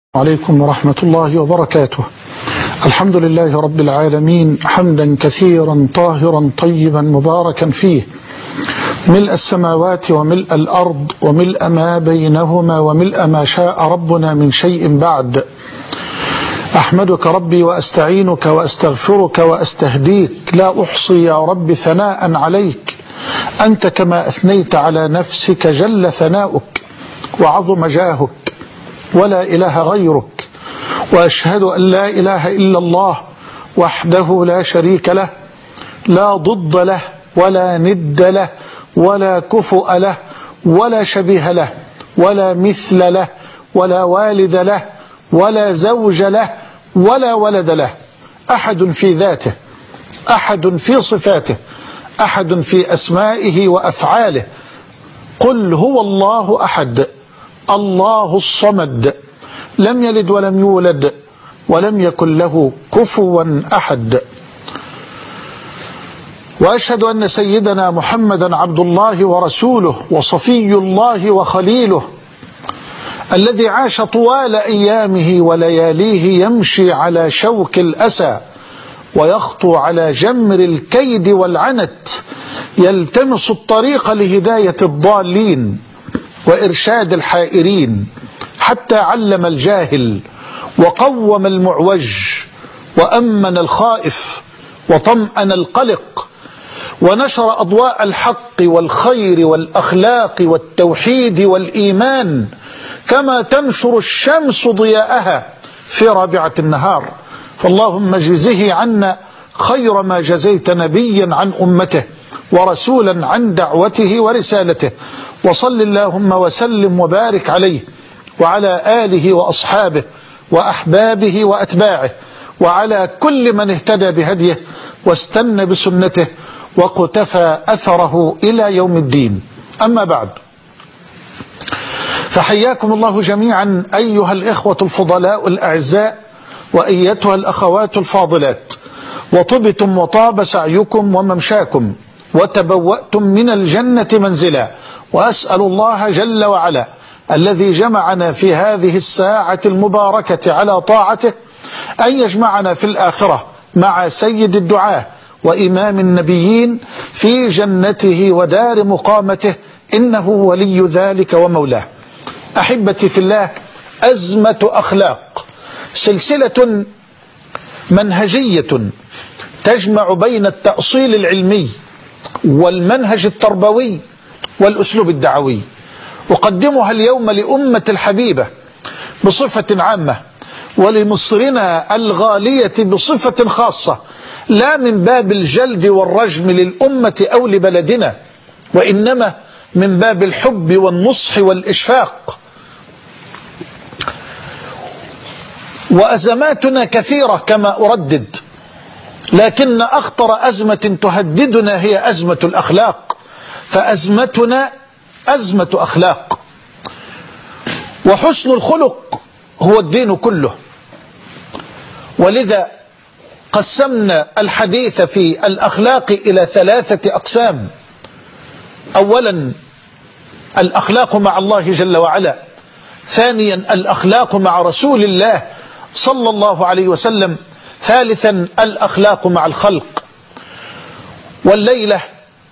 عليكم ورحمة الله وبركاته. الحمد لله رب العالمين، حمدا كثيرا طاهرا طيبا مباركا فيه، ملء السماوات وملء الأرض وملء ما بينهما وملء ما شاء ربنا من شيء بعد. أحمدك ربي وأستعينك وأستغفرك وأستهديك، لا أحصي يا رب ثناء عليك، أنت كما أثنيت على نفسك جل ثناؤك وعظم جاهك، ولا إله غيرك، وأشهد أن لا إله إلا الله وحده لا شريك له، لا ضد له ولا ند له ولا كفؤ له ولا شبيه له ولا مثل له ولا والد له ولا زوج له ولا ولد له، أحد في ذاته، أحد في صفاته، أحد في أسمائه وأفعاله. قل هو الله أحد، الله الصمد، لم يلد ولم يولد ولم يكن له كفوا أحد. وأشهد أن سيدنا محمدا عبد الله ورسوله وصفي الله وخليله، الذي عاش طوال أيامه ولياليه يمشي على شوك الأسى ويخطو على جمر الكيد والعنت، يلتمس الطريق لهداية الضالين وإرشاد الحائرين، حتى علم الجاهل وقوم المعوج وأمن الخائف وطمأن القلق، ونشر أضواء الحق والخير والأخلاق والتوحيد والإيمان كما تنشر الشمس ضياءها في رابعة النهار. فاللهم اجزه عنا خير ما جزيت نبيا عن أمته ورسولا عن دعوته ورسالته، وصل اللهم وسلم وبارك عليه وعلى آله وأصحابه وأحبابه وأتباعه وعلى كل من اهتدى بهديه واستنى بسنته وقتفى أثره إلى يوم الدين. أما بعد، فحياكم الله جميعا أيها الإخوة الفضلاء الأعزاء وأيتها الأخوات الفاضلات، وطبتم وطاب سعيكم وممشاكم وتبوأتم من الجنة منزلا، وأسأل الله جل وعلا الذي جمعنا في هذه الساعة المباركة على طاعته أن يجمعنا في الآخرة مع سيد الدعاة وإمام النبيين في جنته ودار مقامته، إنه ولي ذلك ومولاه. أحبتي في الله، أزمة أخلاق، سلسلة منهجية تجمع بين التأصيل العلمي والمنهج التربوي والأسلوب الدعوي. أقدمها اليوم لأمة الحبيبة بصفة عامة، ولمصرنا الغالية بصفة خاصة، لا من باب الجلد والرجم للأمة أو لبلدنا، وإنما من باب الحب والنصح والإشفاق. وأزماتنا كثيرة كما أردد، لكن أخطر أزمة تهددنا هي أزمة الأخلاق، فأزمتنا أزمة أخلاق، وحسن الخلق هو الدين كله. ولذا قسمنا الحديث في الأخلاق إلى 3 أقسام. أولا الأخلاق مع الله جل وعلا، ثانيا الأخلاق مع رسول الله صلى الله عليه وسلم، ثالثا الأخلاق مع الخلق. والليلة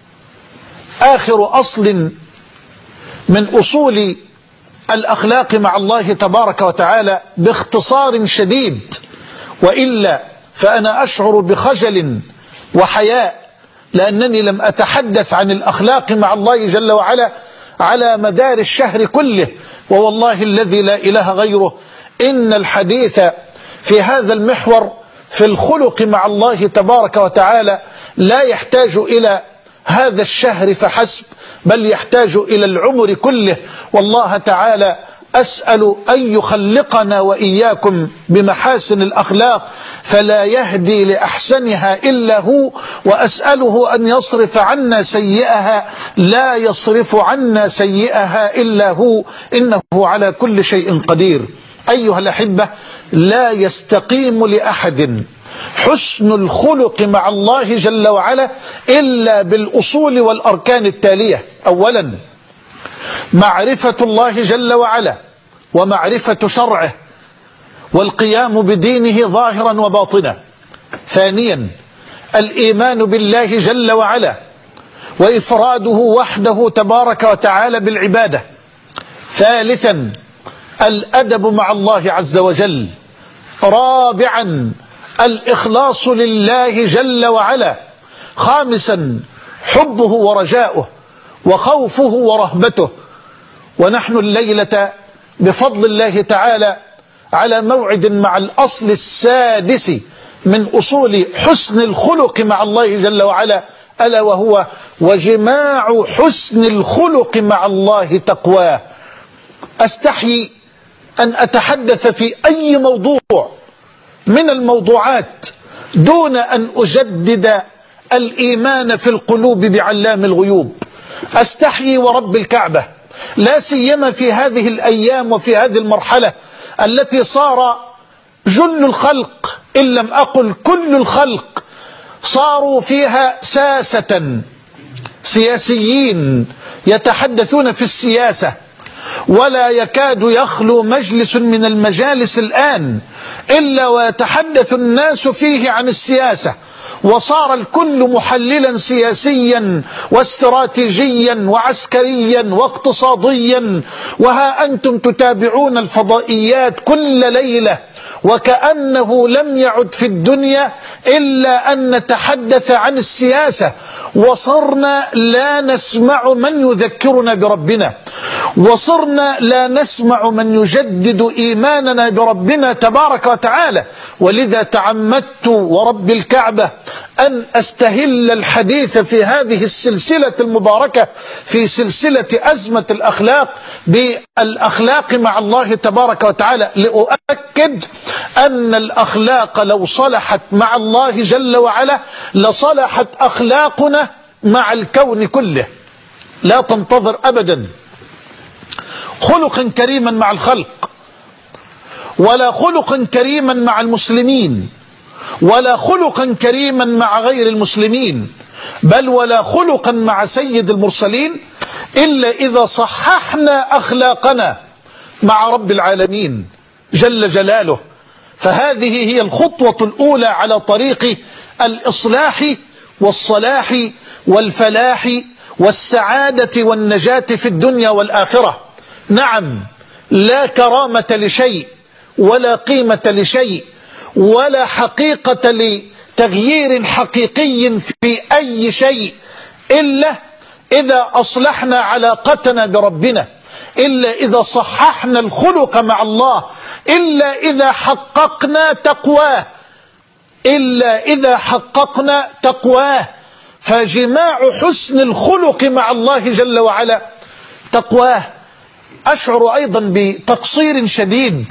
آخر أصل من أصول الأخلاق مع الله تبارك وتعالى باختصار شديد، وإلا فأنا أشعر بخجل وحياء، لأنني لم أتحدث عن الأخلاق مع الله جل وعلا على مدار الشهر كله، ووالله الذي لا إله غيره إن الحديث في هذا المحور في الخلق مع الله تبارك وتعالى لا يحتاج إلى هذا الشهر فحسب، بل يحتاج إلى العمر كله. والله تعالى أسأل أن يخلقنا وإياكم بمحاسن الأخلاق فلا يهدي لأحسنها إلا هو، وأسأله أن يصرف عنا سيئها لا يصرف عنا سيئها إلا هو، إنه على كل شيء قدير. أيها الأحبة، لا يستقيم لأحد حسن الخلق مع الله جل وعلا إلا بالأصول والأركان التالية. أولا معرفة الله جل وعلا ومعرفة شرعه والقيام بدينه ظاهرا وباطنا. ثانيا الإيمان بالله جل وعلا وإفراده وحده تبارك وتعالى بالعبادة. ثالثا الأدب مع الله عز وجل. رابعا الإخلاص لله جل وعلا. خامسا حبه ورجاؤه وخوفه ورهبته. ونحن الليلة بفضل الله تعالى على موعد مع الأصل السادس من أصول حسن الخلق مع الله جل وعلا، ألا وهو وجماع حسن الخلق مع الله تقواه. أستحيي أن أتحدث في أي موضوع من الموضوعات دون أن أجدد الإيمان في القلوب بعلام الغيوب. أستحيي ورب الكعبة، لا سيما في هذه الأيام وفي هذه المرحلة التي صار جل الخلق إن لم أقل كل الخلق صاروا فيها ساسة، سياسيين يتحدثون في السياسة، ولا يكاد يخلو مجلس من المجالس الآن إلا ويتحدث الناس فيه عن السياسة، وصار الكل محللا سياسيا واستراتيجيا وعسكريا واقتصاديا. وها أنتم تتابعون الفضائيات كل ليلة وكأنه لم يعد في الدنيا إلا أن نتحدث عن السياسة، وصرنا لا نسمع من يذكرنا بربنا، وصرنا لا نسمع من يجدد إيماننا بربنا تبارك وتعالى. ولذا تعمدت ورب الكعبة أن أستهل الحديث في هذه السلسلة المباركة، في سلسلة أزمة الأخلاق بالأخلاق مع الله تبارك وتعالى، لأؤكد أن الأخلاق لو صلحت مع الله جل وعلا لصلحت أخلاقنا مع الكون كله. لا تنتظر أبدا خلقا كريما مع الخلق، ولا خلقا كريما مع المسلمين، ولا خلقا كريما مع غير المسلمين، بل ولا خلقا مع سيد المرسلين إلا إذا صححنا أخلاقنا مع رب العالمين جل جلاله. فهذه هي الخطوة الأولى على طريق الإصلاح والصلاح والفلاح والسعادة والنجاة في الدنيا والآخرة. نعم، لا كرامة لشيء ولا قيمة لشيء ولا حقيقة لتغيير حقيقي في أي شيء إلا إذا أصلحنا علاقتنا بربنا، إلا إذا صححنا الخلق مع الله، إلا إذا حققنا تقواه، إلا إذا حققنا تقواه. فجماع حسن الخلق مع الله جل وعلا تقواه. أشعر أيضا بتقصير شديد،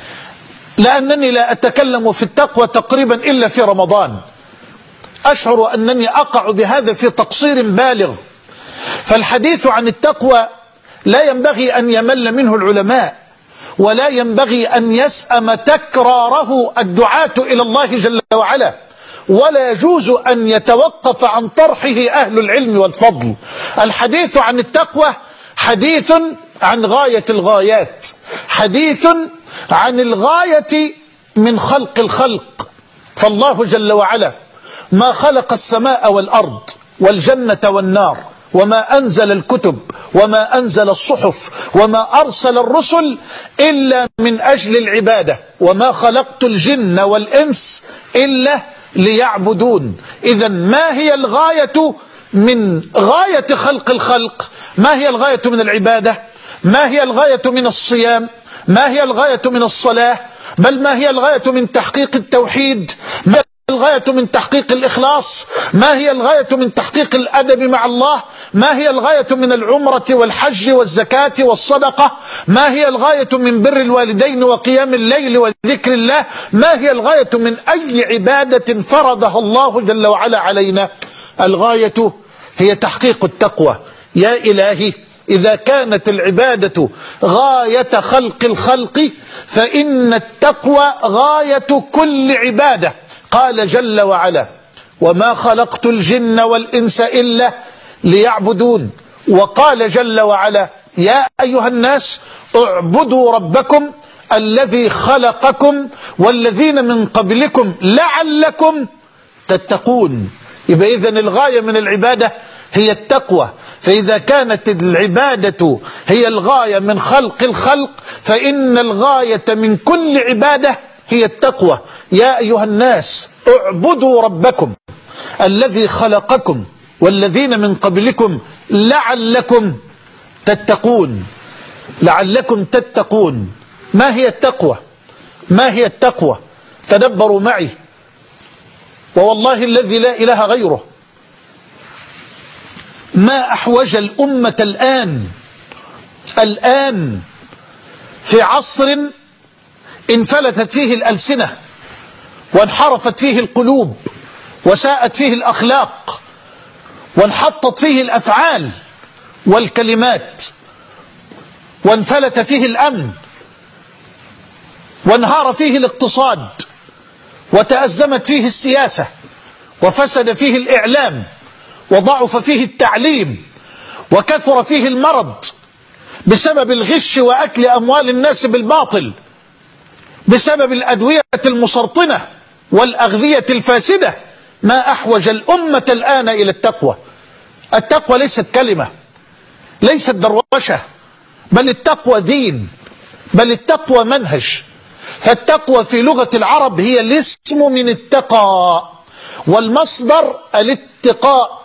لأنني لا أتكلم في التقوى تقريبا إلا في رمضان. أشعر أنني أقع بهذا في تقصير بالغ. فالحديث عن التقوى لا ينبغي أن يمل منه العلماء، ولا ينبغي أن يسأم تكراره الدعاة إلى الله جل وعلا، ولا يجوز أن يتوقف عن طرحه أهل العلم والفضل. الحديث عن التقوى حديث عن غاية الغايات، حديث عن الغاية من خلق الخلق. فالله جل وعلا ما خلق السماء والأرض والجنة والنار، وما أنزل الكتب وما أنزل الصحف وما أرسل الرسل إلا من أجل العبادة. وما خلقت الجن والإنس إلا ليعبدون. إذن ما هي الغاية من غاية خلق الخلق؟ ما هي الغاية من العبادة؟ ما هي الغاية من الصيام؟ ما هي الغاية من الصلاة؟ بل ما هي الغاية من تحقيق التوحيد؟ ما هي الغاية من تحقيق الإخلاص؟ ما هي الغاية من تحقيق الأدب مع الله؟ ما هي الغاية من العمرة والحج والزكاة والصدقة؟ ما هي الغاية من بر الوالدين وقيام الليل وذكر الله؟ ما هي الغاية من أي عبادة فرضها الله جل وعلا علينا؟ الغاية هي تحقيق التقوى. يا إلهي، إذا كانت العبادة غاية خلق الخلق فإن التقوى غاية كل عبادة. قال جل وعلا: وما خلقت الجن والإنس إلا ليعبدون. وقال جل وعلا: يا أيها الناس اعبدوا ربكم الذي خلقكم والذين من قبلكم لعلكم تتقون. يبقى إذن الغاية من العبادة هي التقوى. فإذا كانت العبادة هي الغاية من خلق الخلق فإن الغاية من كل عبادة هي التقوى. يا أيها الناس اعبدوا ربكم الذي خلقكم والذين من قبلكم لعلكم تتقون. لعلكم تتقون. ما هي التقوى؟ ما هي التقوى؟ تدبروا معي، ووالله الذي لا إله غيره ما أحوج الأمة الآن في عصر انفلتت فيه الألسنة وانحرفت فيه القلوب وساءت فيه الأخلاق وانحطت فيه الأفعال والكلمات وانفلت فيه الأمن وانهار فيه الاقتصاد وتأزمت فيه السياسة وفسد فيه الإعلام وضعف فيه التعليم وكثر فيه المرض بسبب الغش وأكل أموال الناس بالباطل، بسبب الأدوية المسرطنة والأغذية الفاسدة. ما أحوج الأمة الآن إلى التقوى. التقوى ليست كلمة، ليست دروشة، بل التقوى دين، بل التقوى منهج. فالتقوى في لغة العرب هي الاسم من التقى والمصدر الاتقاء،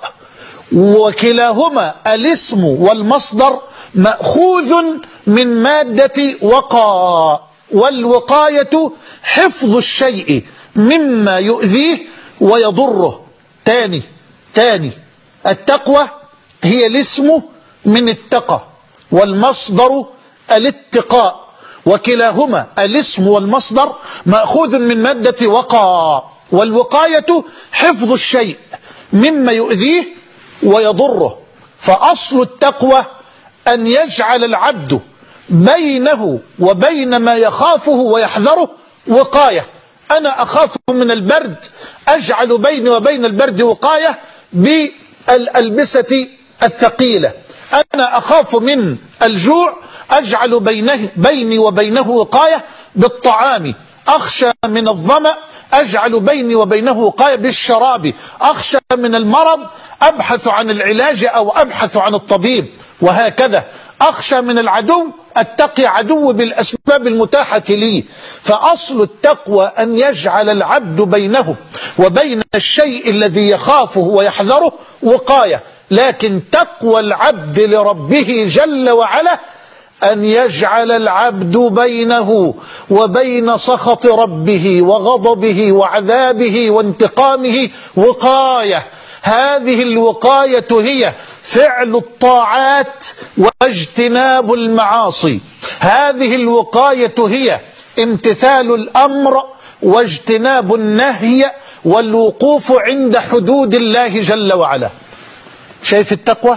وكلاهما الاسم والمصدر مأخوذ من مادة وقى، والوقاية حفظ الشيء مما يؤذيه ويضره. تاني التقوى هي الاسم من التقى والمصدر الاتقاء، وكلاهما الاسم والمصدر مأخوذ من مادة وقى، والوقاية حفظ الشيء مما يؤذيه ويضره. فأصل التقوى أن يجعل العبد بينه وبين ما يخافه ويحذره وقاية. أنا أخاف من البرد، أجعل بيني وبين البرد وقاية بالألبسة الثقيلة. أنا أخاف من الجوع، أجعل بيني وبينه وقاية بالطعام. أخشى من الظمأ، أجعل بيني وبينه وقاية بالشراب. أخشى من المرض، أبحث عن العلاج أو أبحث عن الطبيب، وهكذا. أخشى من العدو، أتقي عدو بالأسباب المتاحة لي. فأصل التقوى أن يجعل العبد بينه وبين الشيء الذي يخافه ويحذره وقاية. لكن تقوى العبد لربه جل وعلا أن يجعل العبد بينه وبين سخط ربه وغضبه وعذابه وانتقامه وقاية. هذه الوقاية هي فعل الطاعات واجتناب المعاصي. هذه الوقاية هي امتثال الأمر واجتناب النهي والوقوف عند حدود الله جل وعلا. شايف التقوى؟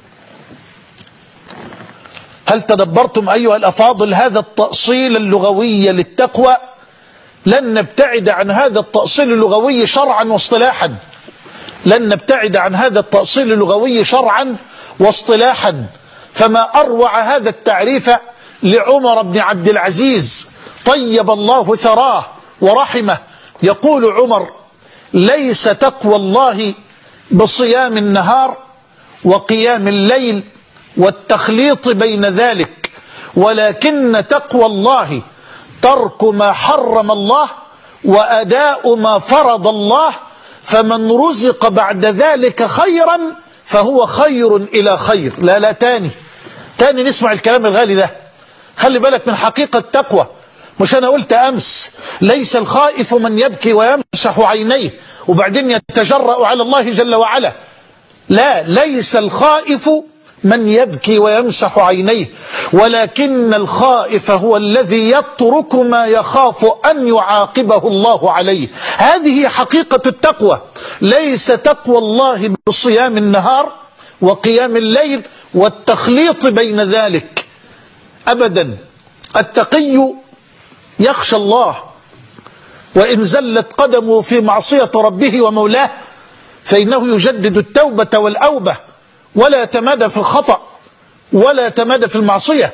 هل تدبرتم أيها الأفاضل هذا التأصيل اللغوي للتقوى؟ لن نبتعد عن هذا التأصيل اللغوي شرعا واصطلاحا، لن نبتعد عن هذا التأصيل اللغوي شرعا واصطلاحا. فما أروع هذا التعريف لعمر بن عبد العزيز طيب الله ثراه ورحمه. يقول عمر: ليس تقوى الله بصيام النهار وقيام الليل والتخليط بين ذلك، ولكن تقوى الله ترك ما حرم الله وأداء ما فرض الله، فمن رزق بعد ذلك خيرا فهو خير إلى خير. لا تاني نسمع الكلام الغالي ده. خلي بالك من حقيقة التقوى. مش أنا قلت أمس ليس الخائف من يبكي ويمسح عينيه وبعدين يتجرأ على الله جل وعلا. لا، ليس الخائف من يبكي ويمسح عينيه، ولكن الخائف هو الذي يترك ما يخاف أن يعاقبه الله عليه. هذه حقيقة التقوى. ليس تقوى الله بصيام النهار وقيام الليل والتخليط بين ذلك أبدا. التقي يخشى الله، وإن زلت قدمه في معصية ربه ومولاه فإنه يجدد التوبة والأوبة، ولا يتمادى في الخطأ ولا يتمادى في المعصية،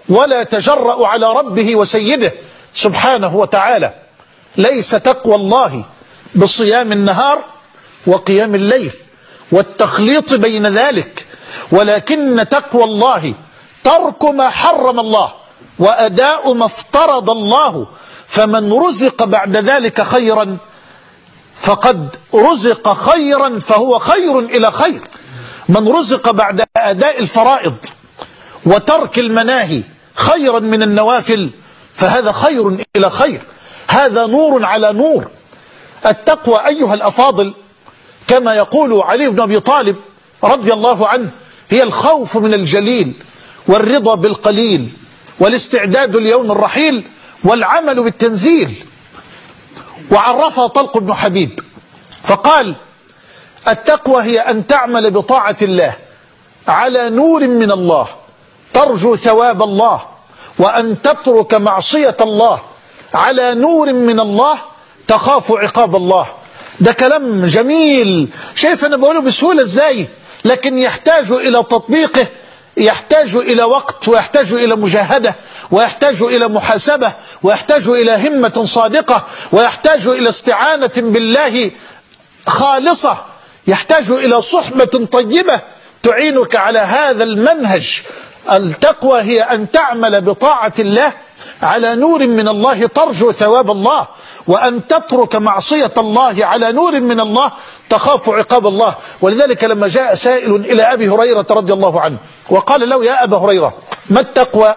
ولا تجرأ على ربه وسيده سبحانه وتعالى. ليس تقوى الله بصيام النهار وقيام الليل والتخليط بين ذلك، ولكن تقوى الله ترك ما حرم الله وأداء ما افترض الله. فمن رزق بعد ذلك خيرا فقد رزق خيرا فهو خير إلى خير. من رزق بعد أداء الفرائض وترك المناهي خيرا من النوافل فهذا خير إلى خير. هذا نور على نور. التقوى أيها الأفاضل كما يقول علي بن أبي طالب رضي الله عنه هي الخوف من الجليل والرضا بالقليل والاستعداد ليوم الرحيل والعمل بالتنزيل. وعرفها طلق بن حبيب فقال: التقوى هي أن تعمل بطاعة الله على نور من الله ترجو ثواب الله، وأن تترك معصية الله على نور من الله تخاف عقاب الله. ده كلام جميل، شايف أنا بقوله بسهولة إزاي، لكن يحتاج إلى تطبيقه، يحتاج إلى وقت، ويحتاج إلى مجاهدة، ويحتاج إلى محاسبة، ويحتاج إلى همة صادقة، ويحتاج إلى استعانة بالله خالصة، يحتاج إلى صحبة طيبة تعينك على هذا المنهج. التقوى هي أن تعمل بطاعة الله على نور من الله ترجو ثواب الله، وأن تترك معصية الله على نور من الله تخاف عقاب الله. ولذلك لما جاء سائل إلى أبي هريرة رضي الله عنه وقال له: يا أبا هريرة ما التقوى؟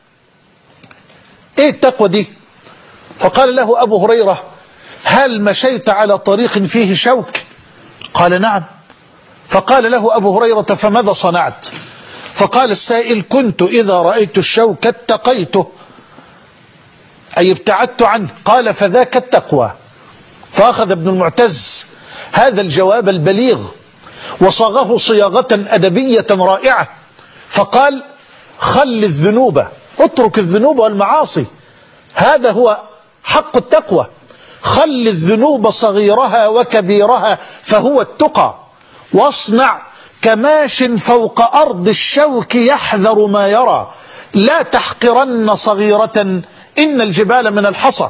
إيه التقوى دي؟ فقال له أبو هريرة: هل مشيت على طريق فيه شوك؟ قال: نعم. فقال له أبو هريرة: فماذا صنعت؟ فقال السائل: كنت إذا رأيت الشوك اتقيته، أي ابتعدت عنه. قال: فذاك التقوى. فأخذ ابن المعتز هذا الجواب البليغ وصاغه صياغة أدبية رائعة، فقال: خل الذنوب، اترك الذنوب والمعاصي، هذا هو حق التقوى. خل الذنوب صغيرها وكبيرها فهو التقى، واصنع كماش فوق أرض الشوك يحذر ما يرى، لا تحقرن صغيرة إن الجبال من الحصى.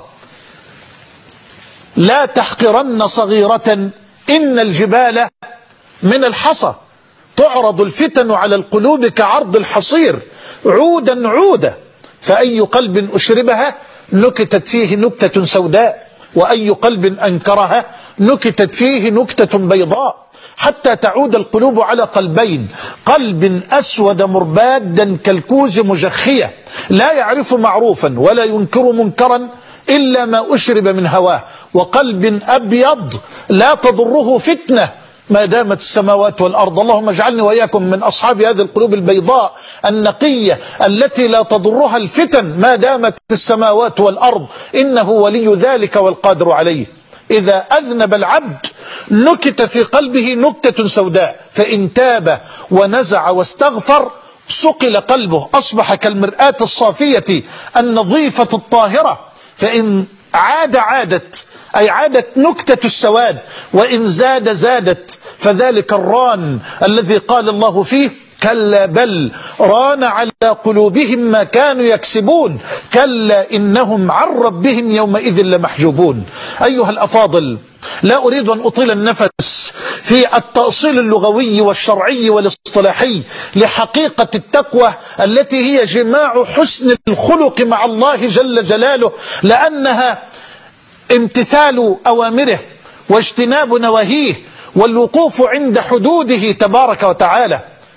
لا تحقرن صغيرة إن الجبال من الحصى. تعرض الفتن على القلوب كعرض الحصير عودا عودا، فأي قلب أشربها نكتت فيه نكتة سوداء، وأي قلب أنكرها نكتت فيه نكتة بيضاء، حتى تعود القلوب على قلبين: قلب أسود مربادا كالكوز مجخية لا يعرف معروفا ولا ينكر منكرا إلا ما أشرب من هواه، وقلب أبيض لا تضره فتنة ما دامت السماوات والأرض. اللهم اجعلني وإياكم من أصحاب هذه القلوب البيضاء النقية التي لا تضرها الفتن ما دامت السماوات والأرض، إنه ولي ذلك والقادر عليه. إذا أذنب العبد نكت في قلبه نكتة سوداء، فإن تاب ونزع واستغفر صقل قلبه، أصبح كالمرآة الصافية النظيفة الطاهرة. فإن عاد عادت، أي عادت نكتة السواد، وإن زاد زادت، فذلك الران الذي قال الله فيه: كلا بل ران على قلوبهم ما كانوا يكسبون، كلا إنهم عن ربهم يومئذ لمحجوبون. أيها الأفاضل، لا أريد أن أطيل النفس في التأصيل اللغوي والشرعي والاصطلاحي لحقيقة التقوى التي هي جماع حسن الخلق مع الله جل جلاله، لأنها امتثال أوامره واجتناب نواهيه والوقوف عند حدوده تبارك وتعالى.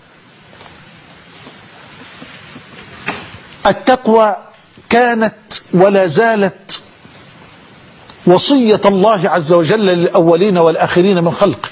التقوى كانت ولا زالت وصية الله عز وجل للأولين والآخرين من خلقه.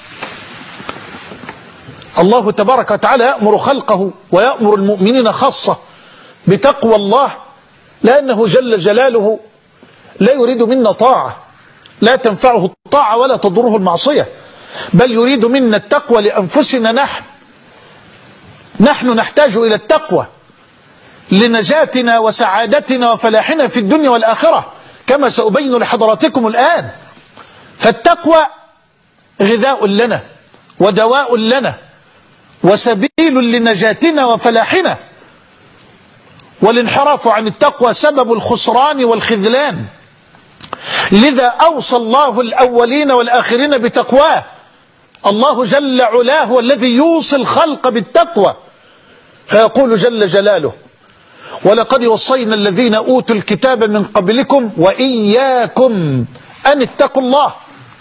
الله تبارك وتعالى يأمر خلقه ويأمر المؤمنين خاصة بتقوى الله، لأنه جل جلاله لا يريد منا طاعة لا تنفعه الطاعة ولا تضره المعصية، بل يريد منا التقوى لأنفسنا. نحن نحتاج إلى التقوى لنجاتنا وسعادتنا وفلاحنا في الدنيا والآخرة، كما سأبين لحضراتكم الآن. فالتقوى غذاء لنا ودواء لنا وسبيل لنجاتنا وفلاحنا، والانحراف عن التقوى سبب الخسران والخذلان، لذا أوصى الله الأولين والآخرين بتقواه. الله جل علاه هو الذي يوصي الخلق بالتقوى، فيقول جل جلاله: ولقد وصينا الذين أوتوا الكتاب من قبلكم وإياكم أن اتقوا الله.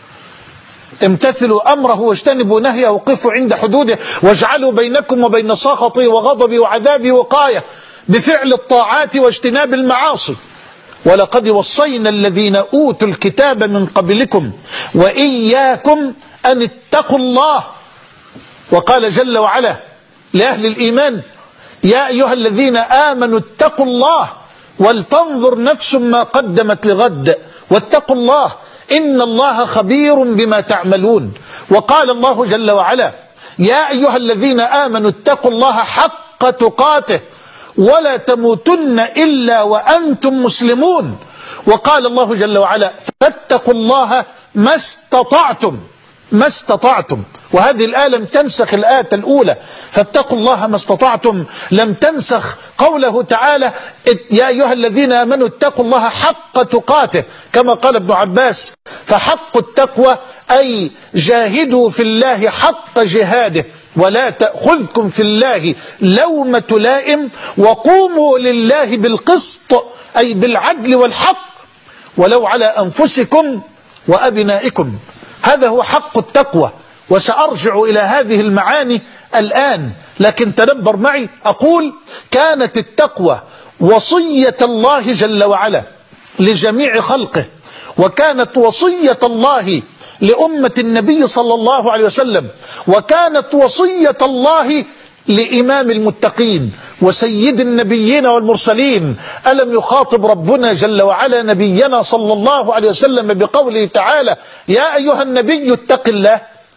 امتثلوا أمره واجتنبوا نهيه وقفوا عند حدوده واجعلوا بينكم وبين سخطه وغضبه وعذابه وقاية بفعل الطاعات واجتناب المعاصي. ولقد وصينا الذين أوتوا الكتاب من قبلكم وإياكم أن اتقوا الله. وقال جل وعلا لأهل الإيمان: يا أيها الذين آمنوا اتقوا الله ولتنظر نفس ما قدمت لغد واتقوا الله إن الله خبير بما تعملون. وقال الله جل وعلا: يا أيها الذين آمنوا اتقوا الله حق تقاته ولا تموتن إلا وأنتم مسلمون. وقال الله جل وعلا: فاتقوا الله ما استطعتم. ما استطعتم، وهذه الآية لم تنسخ الآية الأولى، فاتقوا الله ما استطعتم لم تنسخ قوله تعالى: يا أيها الذين آمنوا اتقوا الله حق تقاته، كما قال ابن عباس: فحق التقوى أي جاهدوا في الله حق جهاده ولا تأخذكم في الله لومة لائم وقوموا لله بالقسط أي بالعدل والحق ولو على أنفسكم وأبنائكم. هذا هو حق التقوى، وسأرجع إلى هذه المعاني الآن، لكن تدبر معي. أقول: كانت التقوى وصية الله جل وعلا لجميع خلقه، وكانت وصية الله لأمة النبي صلى الله عليه وسلم، وكانت وصية الله لإمام المتقين وسيد النبيين والمرسلين. ألم يخاطب ربنا جل وعلا نبينا صلى الله عليه وسلم بقوله تعالى: يا أيها النبي اتق الله.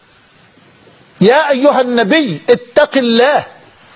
يا أيها النبي اتق الله.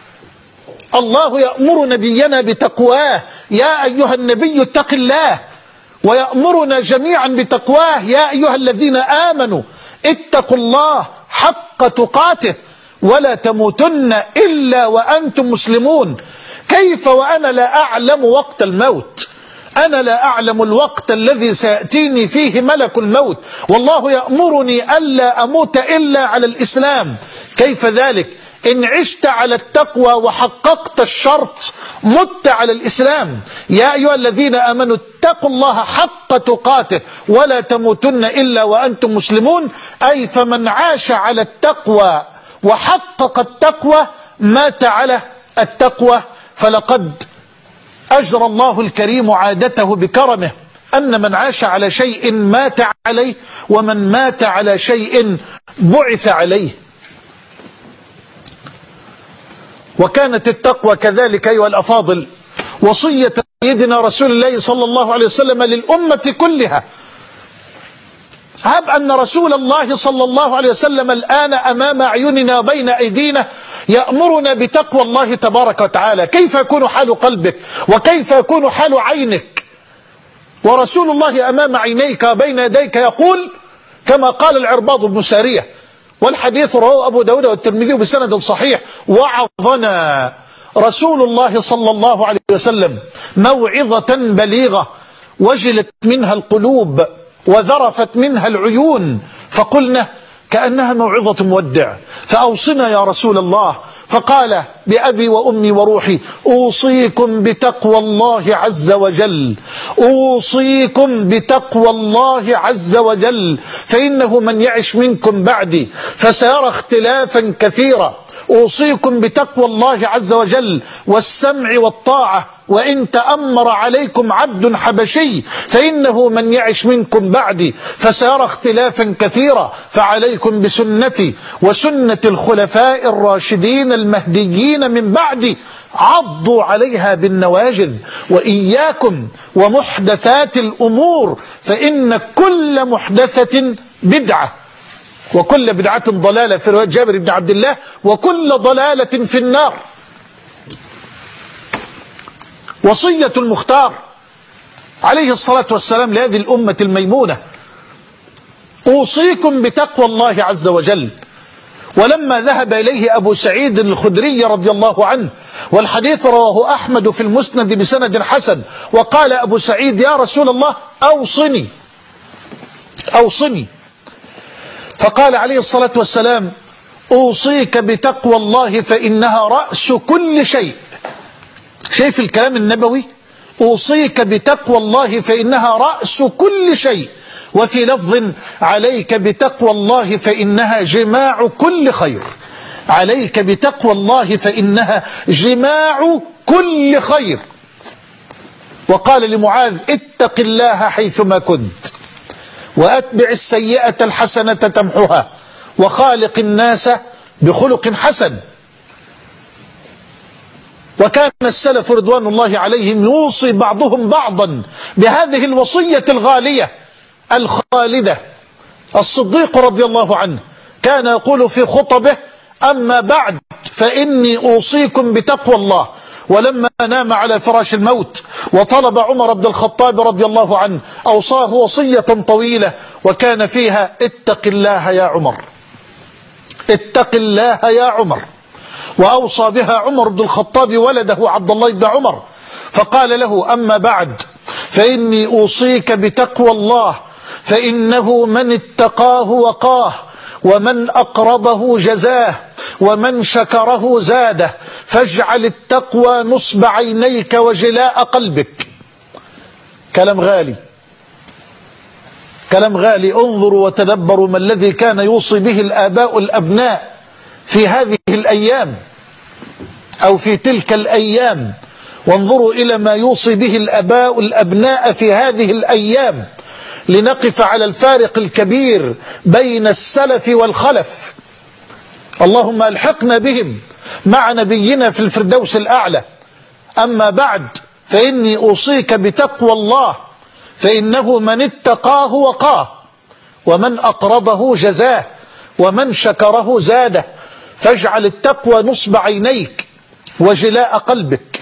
الله يأمر نبينا بتقواه: يا أيها النبي اتق الله. ويأمرنا جميعا بتقواه: يا أيها الذين آمنوا اتقوا الله حق تقاته ولا تموتن إلا وأنتم مسلمون. كيف وأنا لا أعلم وقت الموت؟ أنا لا أعلم الوقت الذي سيأتيني فيه ملك الموت، والله يأمرني ألا أموت إلا على الإسلام. كيف ذلك؟ إن عشت على التقوى وحققت الشرط مت على الإسلام. يا أيها الذين آمنوا اتقوا الله حق تقاته ولا تموتن إلا وأنتم مسلمون، أي فمن عاش على التقوى وحقق التقوى مات على التقوى. فلقد أجرى الله الكريم عادته بكرمه أن من عاش على شيء مات عليه، ومن مات على شيء بعث عليه. وكانت التقوى كذلك أيها الأفاضل وصية سيدنا رسول الله صلى الله عليه وسلم للأمة كلها. هب أن رسول الله صلى الله عليه وسلم الآن أمام أعيننا وبين أيدينا يأمرنا بتقوى الله تبارك وتعالى، كيف يكون حال قلبك وكيف يكون حال عينك؟ ورسول الله أمام عينيك وبين يديك يقول كما قال العرباض بن سارية، والحديث رواه أبو داود والترمذي بسند صحيح: وعظنا رسول الله صلى الله عليه وسلم موعظة بليغة وجلت منها القلوب وذرفت منها العيون، فقلنا كأنها موعظة مودع، فأوصنا يا رسول الله. فقال: بأبي وأمي وروحي أوصيكم بتقوى الله عز وجل، أوصيكم بتقوى الله عز وجل، فإنه من يعش منكم بعدي فسيرى اختلافا كثيرا. أوصيكم بتقوى الله عز وجل والسمع والطاعة، وإن تأمر عليكم عبد حبشي فإنه من يعش منكم بعدي فسيرى اختلافا كثيرا، فعليكم بسنتي وسنة الخلفاء الراشدين المهديين من بعدي، عضوا عليها بالنواجذ، وإياكم ومحدثات الأمور فإن كل محدثة بدعة وكل بدعة ضلالة، في رواية جابر بن عبد الله: وكل ضلالة في النار. وصية المختار عليه الصلاة والسلام لهذه الأمة الميمونة: أوصيكم بتقوى الله عز وجل. ولما ذهب إليه أبو سعيد الخدري رضي الله عنه، والحديث رواه أحمد في المسند بسند حسن، وقال أبو سعيد: يا رسول الله أوصني. فقال عليه الصلاة والسلام: أوصيك بتقوى الله فإنها رأس كل شيء. شايف الكلام النبوي؟ أوصيك بتقوى الله فإنها رأس كل شيء. وفي لفظ: عليك بتقوى الله فإنها جماع كل خير. عليك بتقوى الله فإنها جماع كل خير. وقال لمعاذ: اتق الله حيثما كنت، وأتبع السيئة الحسنة تمحها، وخالق الناس بخلق حسن. وكان السلف رضوان الله عليهم يوصي بعضهم بعضا بهذه الوصية الغالية الخالدة. الصديق رضي الله عنه كان يقول في خطبه: أما بعد فإني أوصيكم بتقوى الله. ولما نام على فراش الموت وطلب عمر بن الخطاب رضي الله عنه أوصاه وصية طويلة، وكان فيها: اتق الله يا عمر، اتق الله يا عمر. وأوصى بها عمر بن الخطاب ولده عبد الله بن عمر، فقال له: أما بعد فإني أوصيك بتقوى الله، فإنه من اتقاه وقاه، ومن أقرضه جزاه، ومن شكره زاده، فاجعل التقوى نصب عينيك وجلاء قلبك. كلام غالي، كلام غالي. انظروا وتدبروا ما الذي كان يوصي به الآباء الأبناء في هذه الأيام أو في تلك الأيام، وانظروا إلى ما يوصي به الآباء الأبناء في هذه الأيام، لنقف على الفارق الكبير بين السلف والخلف. اللهم ألحقنا بهم مع نبينا في الفردوس الأعلى. أما بعد فإني أوصيك بتقوى الله، فإنه من اتقاه وقاه، ومن أقرضه جزاه، ومن شكره زاده، فاجعل التقوى نصب عينيك وجلاء قلبك.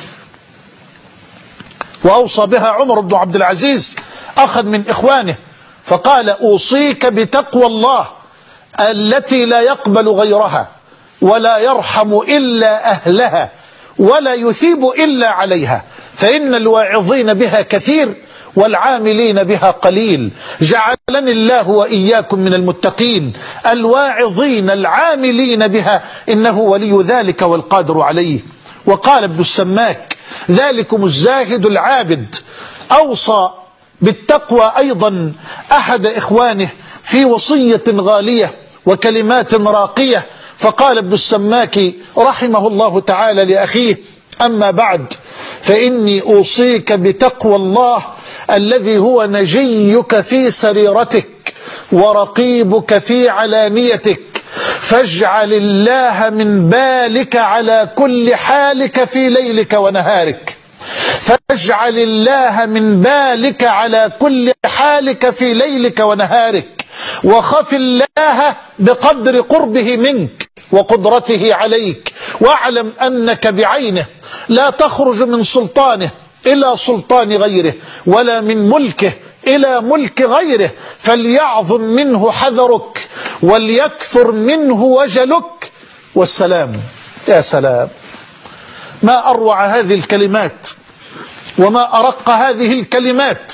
وأوصى بها عمر بن عبد العزيز أخذ من إخوانه، فقال: أوصيك بتقوى الله التي لا يقبل غيرها، ولا يرحم إلا أهلها، ولا يثيب إلا عليها، فإن الواعظين بها كثير والعاملين بها قليل. جعلني الله وإياكم من المتقين الواعظين العاملين بها، إنه ولي ذلك والقادر عليه. وقال ابن السماك: ذلكم الزاهد العابد. أوصى بالتقوى أيضا أحد إخوانه في وصية غالية وكلمات راقية، فقال ابن السماك رحمه الله تعالى لأخيه: أما بعد فإني أوصيك بتقوى الله الذي هو نجيك في سريرتك ورقيبك في علانيتك، فاجعل الله من بالك على كل حالك في ليلك ونهارك. فاجعل الله من بالك على كل حالك في ليلك ونهارك، وخف الله بقدر قربه منك وقدرته عليك، واعلم أنك بعينه لا تخرج من سلطانه إلى سلطان غيره، ولا من ملكه إلى ملك غيره، فليعظم منه حذرك وليكثر منه وجلك. والسلام. يا سلام، ما أروع هذه الكلمات وما أرق هذه الكلمات.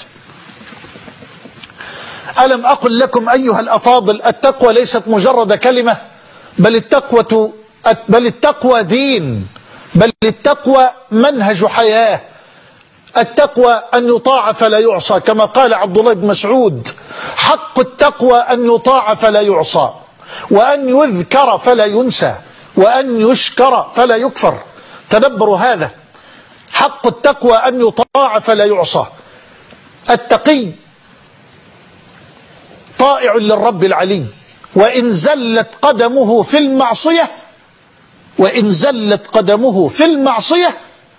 ألم أقل لكم أيها الأفاضل: التقوى ليست مجرد كلمة، بل التقوى دين، بل التقوى منهج حياة. التقوى أن يطاع فلا يعصى، كما قال عبد الله بن مسعود: حق التقوى أن يطاع فلا يعصى، وأن يذكر فلا ينسى، وأن يشكر فلا يكفر. تدبروا هذا: حق التقوى أن يطاع فلا يعصى. التقي طائع للرب العلي، وإن زلت قدمه في المعصية، وإن زلت قدمه في المعصية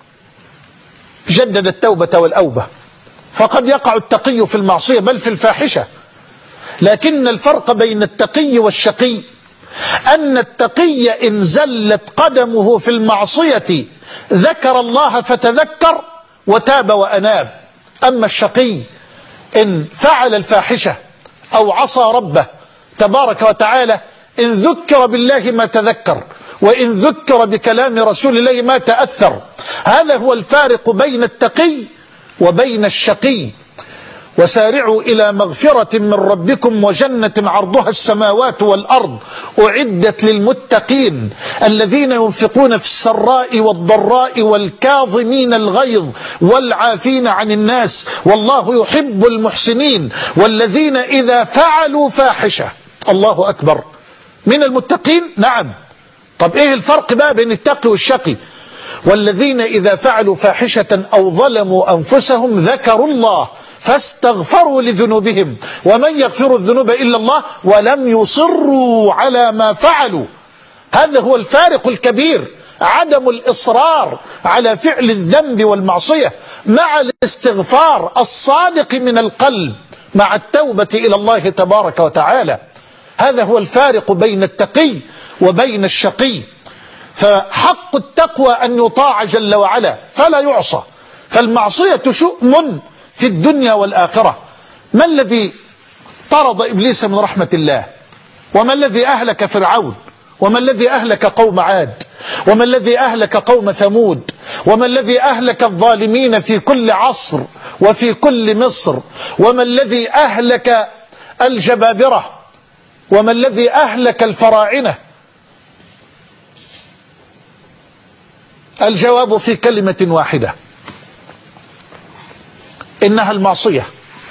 جدد التوبة والأوبة. فقد يقع التقي في المعصية بل في الفاحشة، لكن الفرق بين التقي والشقي أن التقي إن زلت قدمه في المعصية ذكر الله فتذكر وتاب وأناب، أما الشقي إن فعل الفاحشة أو عصى ربه تبارك وتعالى إن ذكر بالله ما تذكر، وإن ذكر بكلام رسول الله ما تأثر. هذا هو الفارق بين التقي وبين الشقي. وسارعوا إلى مغفرة من ربكم وجنة عرضها السماوات والأرض أعدت للمتقين الذين ينفقون في السراء والضراء والكاظمين الغيظ والعافين عن الناس والله يحب المحسنين والذين إذا فعلوا فاحشة. الله أكبر. من المتقين؟ نعم. طب إيه الفرق بقى بين التقي والشقي؟ والذين إذا فعلوا فاحشة أو ظلموا أنفسهم ذكروا الله فاستغفروا لذنوبهم ومن يغفر الذنوب إلا الله ولم يصروا على ما فعلوا. هذا هو الفارق الكبير، عدم الإصرار على فعل الذنب والمعصية مع الاستغفار الصادق من القلب مع التوبة إلى الله تبارك وتعالى. هذا هو الفارق بين التقي وبين الشقي. فحق التقوى أن يطاع جل وعلا فلا يعصى، فالمعصية شؤم في الدنيا والآخرة. ما الذي طرد إبليس من رحمة الله؟ وما الذي أهلك فرعون؟ وما الذي أهلك قوم عاد؟ وما الذي أهلك قوم ثمود؟ وما الذي أهلك الظالمين في كل عصر وفي كل مصر؟ وما الذي أهلك الجبابرة؟ وما الذي أهلك الفراعنة؟ الجواب في كلمة واحدة: إنها المعصية.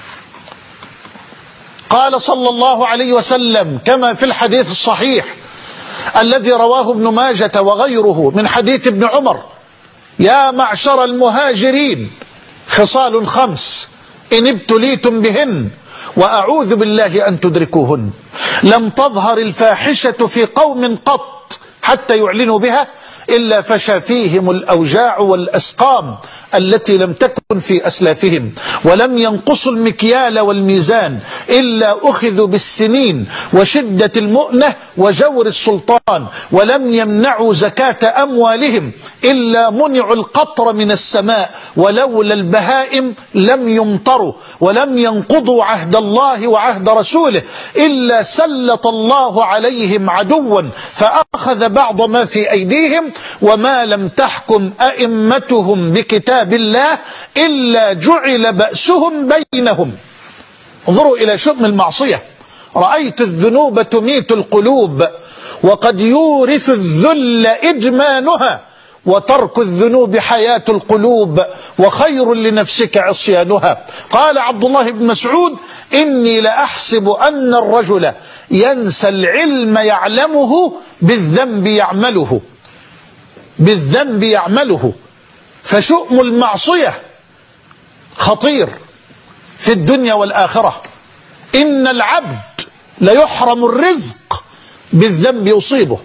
قال صلى الله عليه وسلم كما في الحديث الصحيح الذي رواه ابن ماجة وغيره من حديث ابن عمر: يا معشر المهاجرين خصال 5 إن ابتليتم بهن وأعوذ بالله أن تدركوهن. لم تظهر الفاحشة في قوم قط حتى يعلنوا بها إلا فشى فيهم الأوجاع والأسقام التي لم تكن في أسلافهم، ولم ينقصوا المكيال والميزان إلا أخذوا بالسنين وشدة المؤنة وجور السلطان، ولم يمنعوا زكاة أموالهم إلا منعوا القطر من السماء، ولولا البهائم لم يمطروا، ولم ينقضوا عهد الله وعهد رسوله إلا سلط الله عليهم عدوا فأخذ بعض ما في أيديهم، وما لم تحكم أئمتهم بكتاب الله إلا جعل بأسهم بينهم. انظروا إلى شؤم المعصية. رأيت الذنوب تميت القلوب وقد يورث الذل إدمانها، وترك الذنوب حياة القلوب وخير لنفسك عصيانها. قال عبد الله بن مسعود: إني لأحسب أن الرجل ينسى العلم يعلمه بالذنب يعمله، بالذنب يعمله. فشؤم المعصية خطير في الدنيا والآخرة. إن العبد ليحرم الرزق بالذنب يصيبه.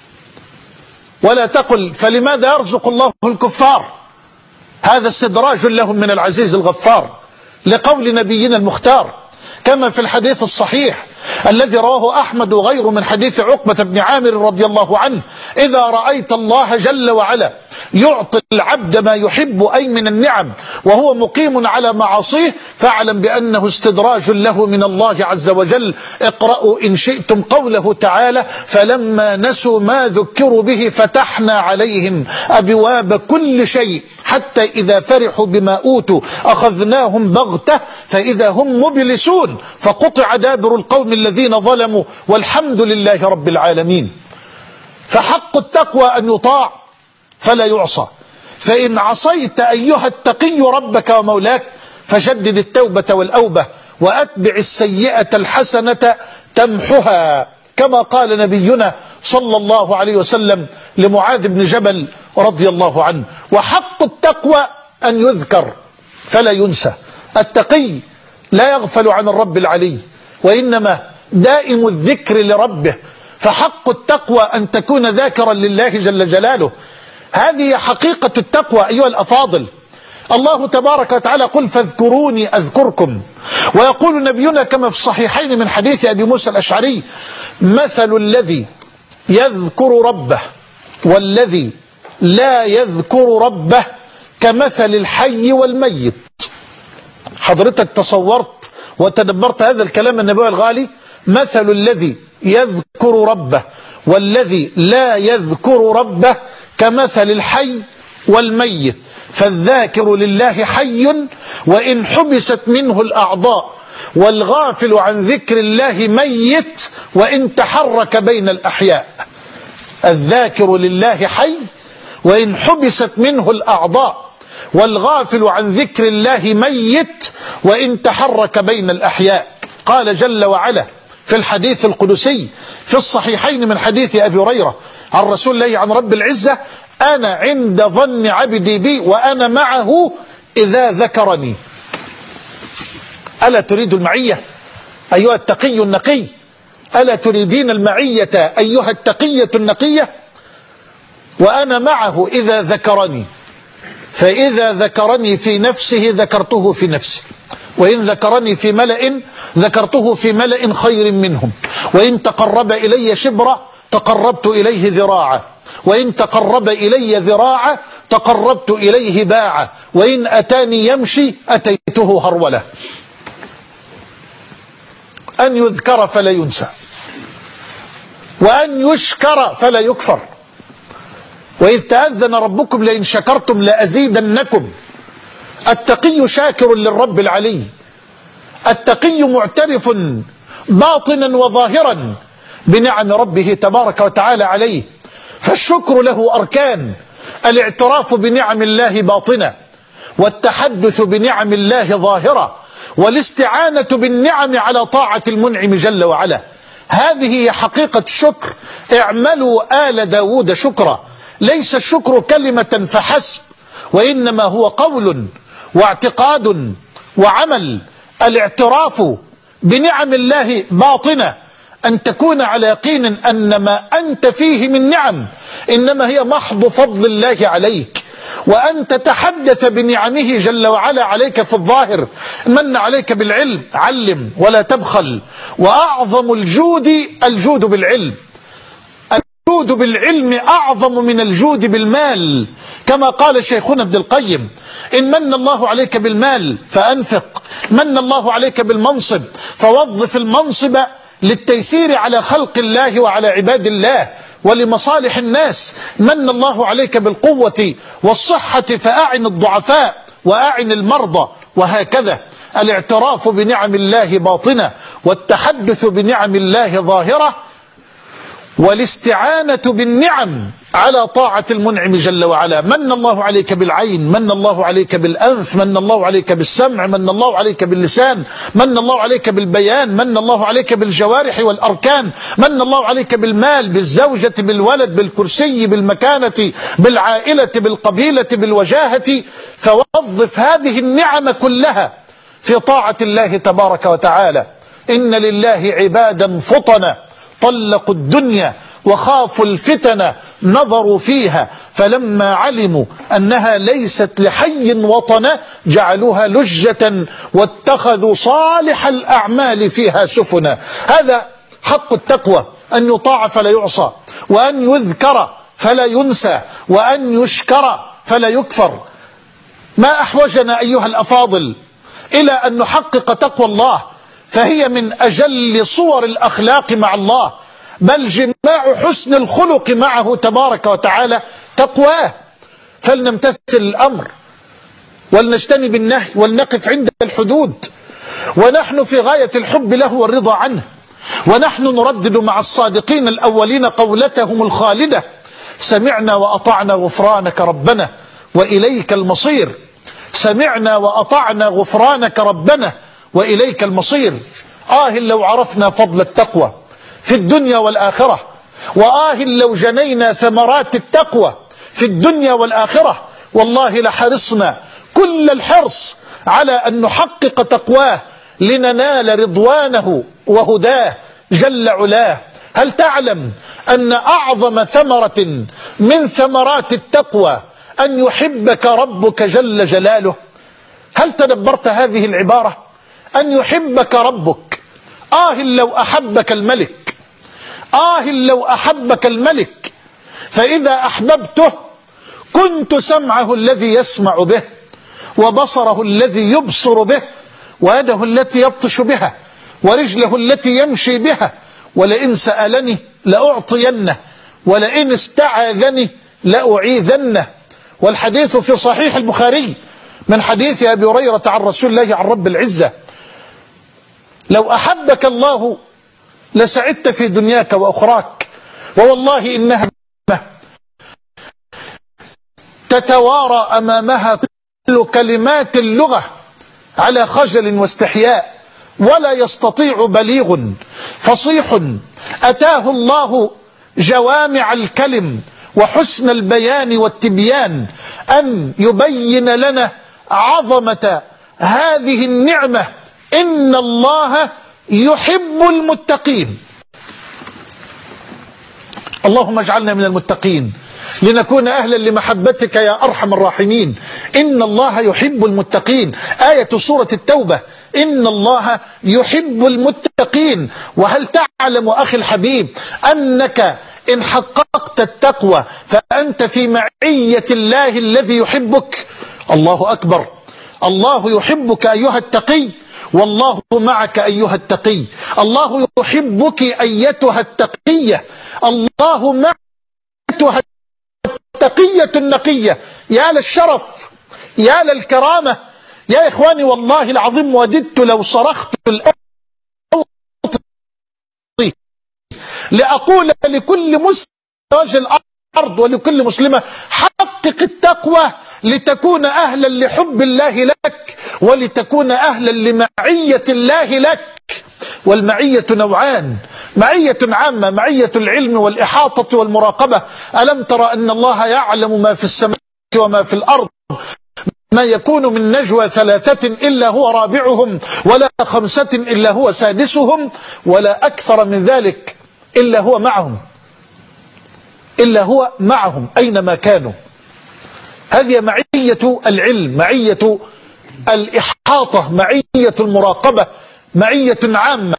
ولا تقل فلماذا يرزق الله الكفار؟ هذا استدراج لهم من العزيز الغفار، لقول نبينا المختار كما في الحديث الصحيح الذي رواه أحمد وغيره من حديث عقبة بن عامر رضي الله عنه: إذا رأيت الله جل وعلا يعطي العبد ما يحب أي من النعم وهو مقيم على معاصيه فاعلم بأنه استدراج له من الله عز وجل. اقرأوا إن شئتم قوله تعالى: فلما نسوا ما ذكروا به فتحنا عليهم أبواب كل شيء حتى إذا فرحوا بما أوتوا أخذناهم بغتة فإذا هم مبلسون فقطع دابر القوم الذين ظلموا والحمد لله رب العالمين. فحق التقوى أن يطاع فلا يعصى. فإن عصيت أيها التقي ربك ومولاك فجدد التوبة والأوبة وأتبع السيئة الحسنة تمحها، كما قال نبينا صلى الله عليه وسلم لمعاذ بن جبل رضي الله عنه. وحق التقوى أن يذكر فلا ينسى. التقي لا يغفل عن الرب العلي وإنما دائم الذكر لربه. فحق التقوى أن تكون ذاكرا لله جل جلاله. هذه حقيقة التقوى أيها الأفاضل. الله تبارك وتعالى: قل فاذكروني أذكركم. ويقول نبينا كما في الصحيحين من حديث أبي موسى الأشعري: مثل الذي يذكر ربه والذي لا يذكر ربه كمثل الحي والميت. حضرتك تصورت وتدبرت هذا الكلام النبوي الغالي؟ مثل الذي يذكر ربه والذي لا يذكر ربه كمثل الحي والميت، فالذاكر لله حي وإن حبست منه الأعضاء، والغافل عن ذكر الله ميت وإن تحرك بين الأحياء. الذاكر لله حي وإن حبست منه الأعضاء، والغافل عن ذكر الله ميت وإن تحرك بين الأحياء. قال جل وعلا في الحديث القدسي في الصحيحين من حديث أبي هريرة عن رسول الله عن رب العزة: أنا عند ظن عبدي بي وأنا معه إذا ذكرني. ألا تريد المعية أيها التقي النقي؟ ألا تريدين المعية أيها التقية النقية؟ وأنا معه إذا ذكرني، فإذا ذكرني في نفسه ذكرته في نفسي، وإن ذكرني في ملأ ذكرته في ملأ خير منهم، وإن تقرب إلي شبرا تقربت إليه ذراعا، وإن تقرب إلي ذراعا تقربت إليه باعا، وإن أتاني يمشي أتيته هرولة. أن يذكر فلا ينسى، وأن يشكر فلا يكفر. وإذ تأذن ربكم لئن شكرتم لأزيدنكم. التقي شاكر للرب العلي، التقي معترف باطنا وظاهرا بنعم ربه تبارك وتعالى عليه. فالشكر له أركان: الاعتراف بنعم الله باطنة، والتحدث بنعم الله ظاهرة، والاستعانة بالنعم على طاعة المنعم جل وعلا. هذه هي حقيقة الشكر. اعملوا آل داود شكرا. ليس الشكر كلمة فحسب، وإنما هو قول واعتقاد وعمل. الاعتراف بنعم الله باطنة، أن تكون على يقين أن ما أنت فيه من نعم إنما هي محض فضل الله عليك، وأن تتحدث بنعمه جل وعلا عليك في الظاهر. من عليك بالعلم علم ولا تبخل، وأعظم الجود بالعلم. الجود بالعلم أعظم من الجود بالمال، كما قال شيخنا ابن القيم: إن من الله عليك بالمال فأنفق، من الله عليك بالمنصب فوظف المنصب للتيسير على خلق الله وعلى عباد الله ولمصالح الناس، من الله عليك بالقوة والصحة فأعن الضعفاء وأعن المرضى، وهكذا. الاعتراف بنعم الله باطنة، والتحدث بنعم الله ظاهرة، والاستعانة بالنعم على طاعة المنعم جل وعلا. من الله عليك بالعين، من الله عليك بالأنف، من الله عليك بالسمع، من الله عليك باللسان، من الله عليك بالبيان، من الله عليك بالجوارح والأركان، من الله عليك بالمال، بالزوجة، بالولد، بالكرسي، بالمكانة، بالعائلة، بالقبيلة، بالوجاهة. فوظف هذه النعم كلها في طاعة الله تبارك وتعالى. إن لله عبادا فطنا طلقوا الدنيا وخافوا الفتن نظروا فيها، فلما علموا أنها ليست لحي وطنا جعلوها لجة واتخذوا صالح الأعمال فيها سفنا. هذا حق التقوى، أن يطاع فلا يعصى، وأن يذكر فلا ينسى، وأن يشكر فلا يكفر. ما أحوجنا أيها الأفاضل إلى أن نحقق تقوى الله، فهي من أجل صور الأخلاق مع الله، بل جماع حسن الخلق معه تبارك وتعالى تقواه. فلنمتثل الأمر ولنجتنب النهي ولنقف عند الحدود، ونحن في غاية الحب له والرضا عنه. ونحن نردد مع الصادقين الأولين قولتهم الخالدة: سمعنا وأطعنا غفرانك ربنا وإليك المصير. سمعنا وأطعنا غفرانك ربنا وإليك المصير. لو عرفنا فضل التقوى في الدنيا والآخرة، لو جنينا ثمرات التقوى في الدنيا والآخرة، والله لحرصنا كل الحرص على أن نحقق تقواه لننال رضوانه وهداه جل علاه. هل تعلم أن أعظم ثمرة من ثمرات التقوى أن يحبك ربك جل جلاله؟ هل تدبرت هذه العبارة؟ أن يحبك ربك. لو أحبك الملك، لو أحبك الملك، فإذا أحببته كنت سمعه الذي يسمع به، وبصره الذي يبصر به، ويده التي يبطش بها، ورجله التي يمشي بها، ولئن سألني لأعطينه، ولئن استعاذني لأعيذنه. والحديث في صحيح البخاري من حديث أبي هريرة عن رسول الله عن رب العزة: لو أحبك الله لسعدت في دنياك وأخراك، ووالله إنها تتوارى أمامها كل كلمات اللغة على خجل واستحياء، ولا يستطيع بليغ فصيح أتاه الله جوامع الكلم وحسن البيان والتبيان أن يبين لنا عظمة هذه النعمة. إن الله يحب المتقين. اللهم اجعلنا من المتقين لنكون أهلا لمحبتك يا أرحم الراحمين. إن الله يحب المتقين، آية سورة التوبة، إن الله يحب المتقين. وهل تعلم أخي الحبيب أنك إن حققت التقوى فأنت في معية الله الذي يحبك؟ الله أكبر. الله يحبك أيها التقي، والله معك أيها التقي. الله يحبك أيتها التقية، الله معك أيتها التقية النقية. يا للشرف، يا للكرامة يا إخواني. والله العظيم وددت لو صرخت الآن لأقول لكل مسلم الأرض ولكل مسلمة: حقق التقوى لتكون أهلا لحب الله لك، ولتكون أهلا لمعية الله لك. والمعية نوعان: معية عامة، معية العلم والإحاطة والمراقبة. ألم ترى أن الله يعلم ما في السماء وما في الأرض؟ ما يكون من نجوى 3 إلا هو رابعهم، ولا 5 إلا هو سادسهم، ولا أكثر من ذلك إلا هو معهم أينما كانوا. هذه معية العلم، معية الإحاطة، معية المراقبة، معية عامة.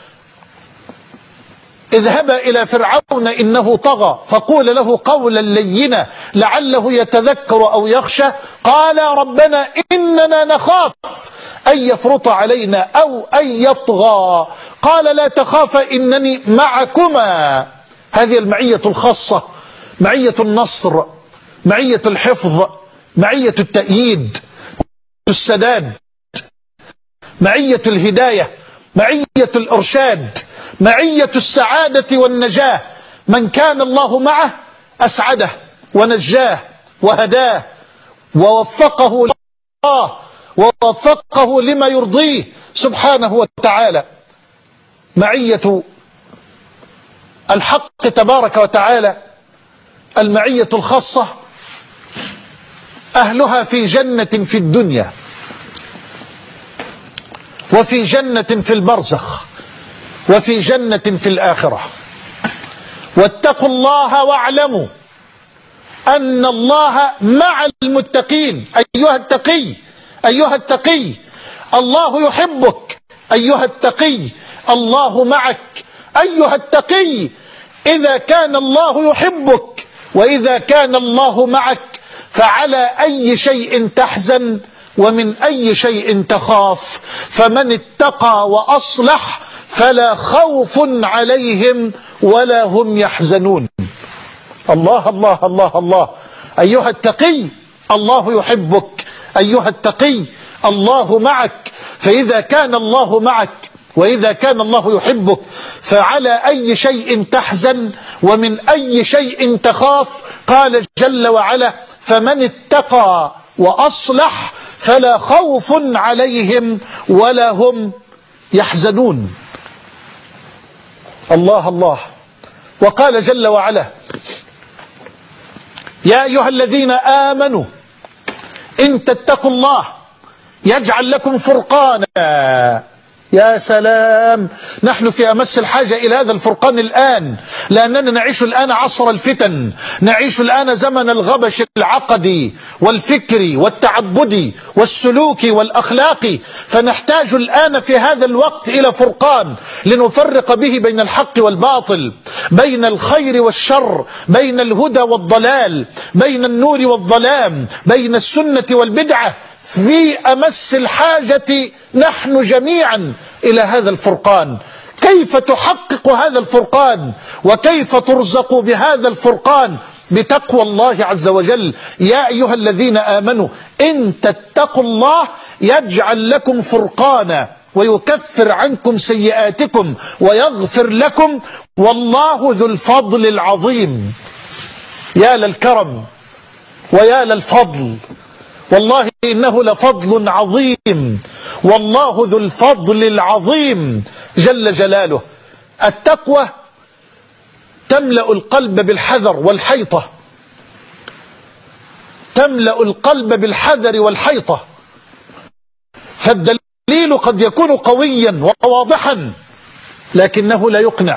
اذهبا إلى فرعون إنه طغى فقول له قولا لينا لعله يتذكر أو يخشى. قال ربنا إننا نخاف أن يفرط علينا أو أن يطغى. قال لا تخافا إنني معكما. هذه المعية الخاصة، معية النصر، معية الحفظ، معية التأييد، السداد، معية الهداية، معية الإرشاد، معية السعادة والنجاة. من كان الله معه أسعده ونجاه وهداه ووفقه الله ووفقه لما يرضيه سبحانه وتعالى. معية الحق تبارك وتعالى، المعية الخاصة، أهلها في جنة في الدنيا وفي جنة في البرزخ وفي جنة في الآخرة. واتقوا الله واعلموا أن الله مع المتقين. أيها التقي، أيها التقي، الله يحبك. أيها التقي، الله معك. أيها التقي، إذا كان الله يحبك وإذا كان الله معك فعلى أي شيء تحزن ومن أي شيء تخاف؟ فمن اتقى وأصلح فلا خوف عليهم ولا هم يحزنون. الله الله الله الله. أيها التقي، الله يحبك. أيها التقي، الله معك. فإذا كان الله معك وإذا كان الله يحبك فعلى أي شيء تحزن ومن أي شيء تخاف؟ قال جل وعلا: فمن اتقى وأصلح فلا خوف عليهم ولا هم يحزنون. الله الله. وقال جل وعلا: يا أيها الذين آمنوا إن تتقوا الله يجعل لكم فرقانا. يا سلام، نحن في أمس الحاجة إلى هذا الفرقان الآن، لأننا نعيش الآن عصر الفتن، نعيش الآن زمن الغبش العقدي والفكري والتعبدي والسلوكي والأخلاقي، فنحتاج الآن في هذا الوقت إلى فرقان لنفرق به بين الحق والباطل، بين الخير والشر، بين الهدى والضلال، بين النور والظلام، بين السنة والبدعة. في أمس الحاجة نحن جميعا إلى هذا الفرقان. كيف تحقق هذا الفرقان وكيف ترزق بهذا الفرقان؟ بتقوى الله عز وجل. يا أيها الذين آمنوا إن تتقوا الله يجعل لكم فرقانا ويكفر عنكم سيئاتكم ويغفر لكم والله ذو الفضل العظيم. يا للكرم ويا للفضل، والله إنه لفضل عظيم، والله ذو الفضل العظيم جل جلاله. التقوى تملأ القلب بالحذر والحيطة، تملأ القلب بالحذر والحيطة. فالدليل قد يكون قويا وواضحا لكنه لا يقنع.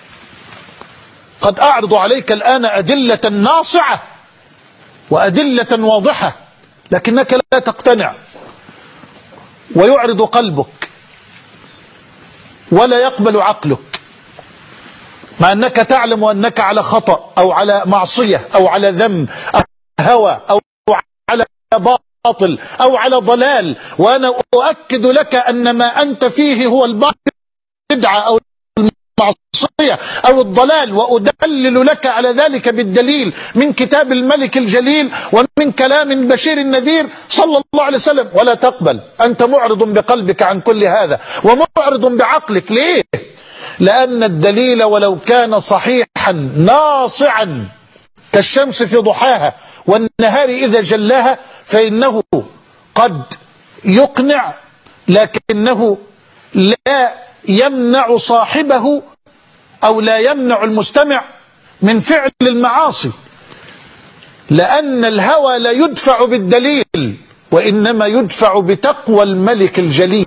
قد أعرض عليك الآن أدلة ناصعة وأدلة واضحة لكنك لا تقتنع، ويعرض قلبك ولا يقبل عقلك، مع أنك تعلم أنك على خطأ أو على معصية أو على ذنب أو هوى أو على باطل أو على ضلال. وأنا أؤكد لك أن ما أنت فيه هو البدعة أو المعصية أو الضلال، وأدلل لك على ذلك بالدليل من كتاب الملك الجليل ومن كلام البشير النذير صلى الله عليه وسلم. ولا تقبل، أنت معرض بقلبك عن كل هذا ومعرض بعقلك. ليه؟ لأن الدليل ولو كان صحيحا ناصعا كالشمس في ضحاها والنهار إذا جلاها فإنه قد يقنع، لكنه لا يمنع صاحبه أو لا يمنع المستمع من فعل المعاصي، لأن الهوى لا يدفع بالدليل وإنما يدفع بتقوى الملك الجليل.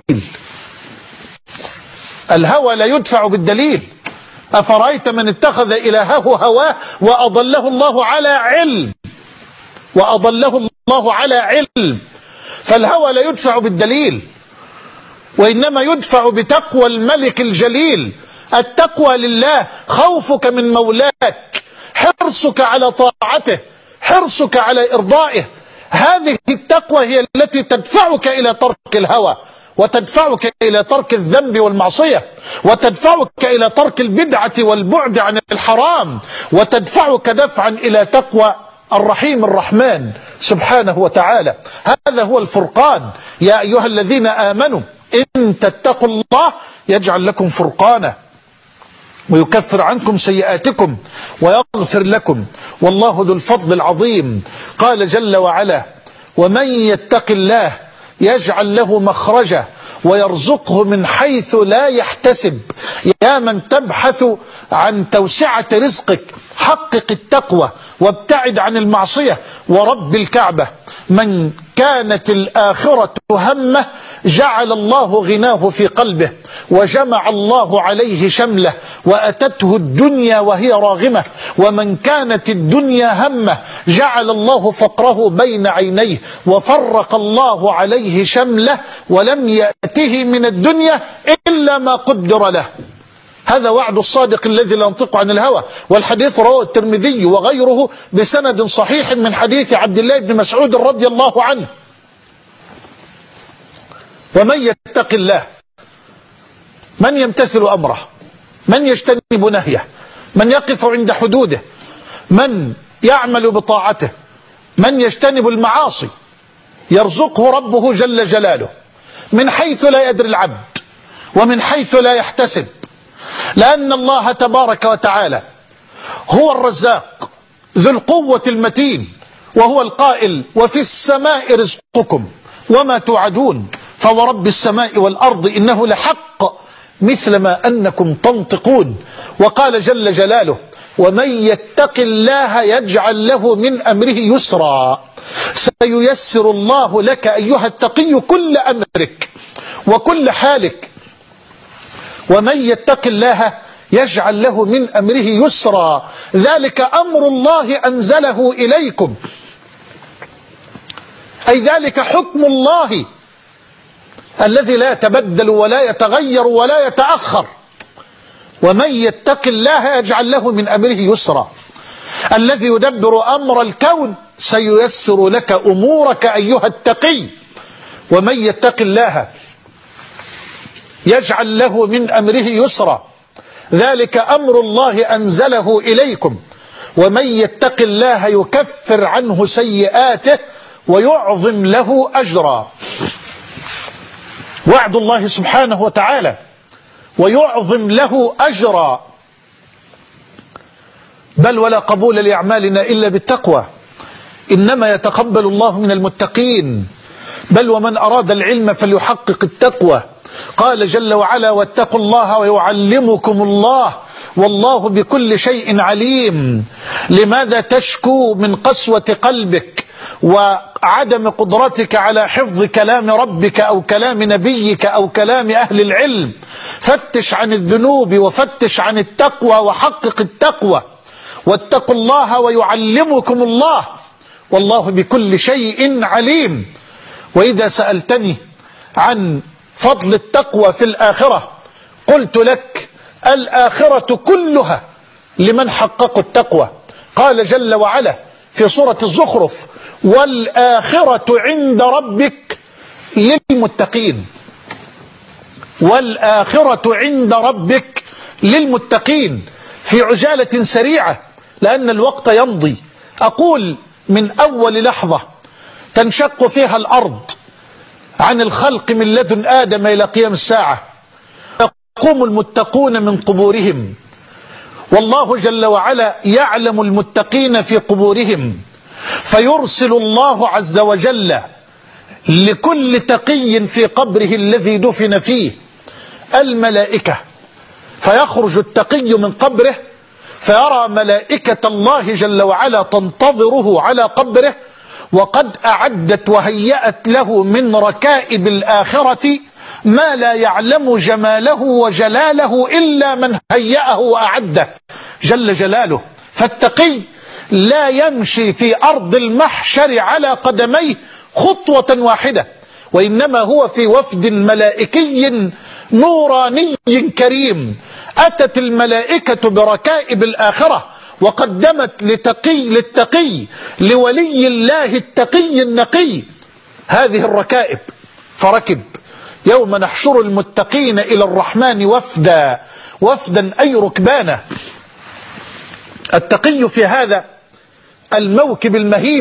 الهوى لا يدفع بالدليل. أفرأيت من اتخذ إلهه هواه وأضله الله على علم، وأضله الله على علم. فالهوى لا يدفع بالدليل وإنما يدفع بتقوى الملك الجليل. التقوى لله، خوفك من مولاك، حرصك على طاعته، حرصك على إرضائه. هذه التقوى هي التي تدفعك إلى ترك الهوى، وتدفعك إلى ترك الذنب والمعصية، وتدفعك إلى ترك البدعة والبعد عن الحرام، وتدفعك دفعا إلى تقوى الرحيم الرحمن سبحانه وتعالى. هذا هو الفرقان. يا أيها الذين آمنوا إن تتقوا الله يجعل لكم فرقانا ويكفر عنكم سيئاتكم ويغفر لكم والله ذو الفضل العظيم. قال جل وعلا: ومن يتق الله يجعل له مخرجا ويرزقه من حيث لا يحتسب. يا من تبحث عن توسعة رزقك، حقق التقوى وابتعد عن المعصية. ورب الكعبة من كانت الآخرة همه جعل الله غناه في قلبه وجمع الله عليه شمله وأتته الدنيا وهي راغمة. ومن كانت الدنيا همه جعل الله فقره بين عينيه وفرق الله عليه شمله ولم يأته من الدنيا إلا ما قدر له. هذا وعد الصادق الذي لا ينطق عن الهوى. والحديث رواه الترمذي وغيره بسند صحيح من حديث عبد الله بن مسعود رضي الله عنه: ومن يتق الله، من يمتثل أمره، من يجتنب نهيه، من يقف عند حدوده، من يعمل بطاعته، من يجتنب المعاصي، يرزقه ربه جل جلاله من حيث لا يدري العبد ومن حيث لا يحتسب. لأن الله تبارك وتعالى هو الرزاق ذو القوة المتين، وهو القائل: وفي السماء رزقكم وما توعدون فورب السماء والأرض إنه لحق مثل ما أنكم تنطقون. وقال جل جلاله: ومن يتق الله يجعل له من أمره يسرا. سييسر الله لك أيها التقي كل أمرك وكل حالك. ومن يتق الله يجعل له من أمره يسرا، ذلك أمر الله أنزله إليكم، أي ذلك حكم الله الذي لا يتبدل ولا يتغير ولا يتأخر. ومن يتق الله يجعل له من أمره يسرا. الذي يدبر أمر الكون سييسر لك أمورك أيها التقي ومن يتق الله يجعل له من أمره يسرا ذلك أمر الله أنزله إليكم ومن يتق الله يكفر عنه سيئاته ويعظم له أجرا. وعد الله سبحانه وتعالى ويعظم له أجرا. بل ولا قبول لأعمالنا إلا بالتقوى إنما يتقبل الله من المتقين. بل ومن أراد العلم فليحقق التقوى. قال جل وعلا واتقوا الله ويعلمكم الله والله بكل شيء عليم. لماذا تشكو من قسوة قلبك وعدم قدرتك على حفظ كلام ربك أو كلام نبيك أو كلام أهل العلم؟ فتش عن الذنوب وفتش عن التقوى وحقق التقوى. واتقوا الله ويعلمكم الله والله بكل شيء عليم. وإذا سألتني عن فضل التقوى في الآخرة قلت لك الآخرة كلها لمن حققوا التقوى. قال جل وعلا في سورة الزخرف والآخرة عند ربك للمتقين. والآخرة عند ربك للمتقين. في عجالة سريعة لأن الوقت يمضي أقول من أول لحظة تنشق فيها الأرض عن الخلق من لدن آدم إلى قيام الساعة يقوم المتقون من قبورهم والله جل وعلا يعلم المتقين في قبورهم فيرسل الله عز وجل لكل تقي في قبره الذي دفن فيه الملائكة فيخرج التقي من قبره فيرى ملائكة الله جل وعلا تنتظره على قبره وقد أعدت وهيأت له من ركائب الآخرة ما لا يعلم جماله وجلاله إلا من هيأه وأعده جل جلاله. فالتقي لا يمشي في أرض المحشر على قدميه خطوة واحدة وإنما هو في وفد ملائكي نوراني كريم. أتت الملائكة بركائب الآخرة وقدمت للتقي لولي الله التقي النقي هذه الركائب فركب. يوم نحشر المتقين إلى الرحمن وفدا وفدا أي ركبانا. التقي في هذا الموكب المهيب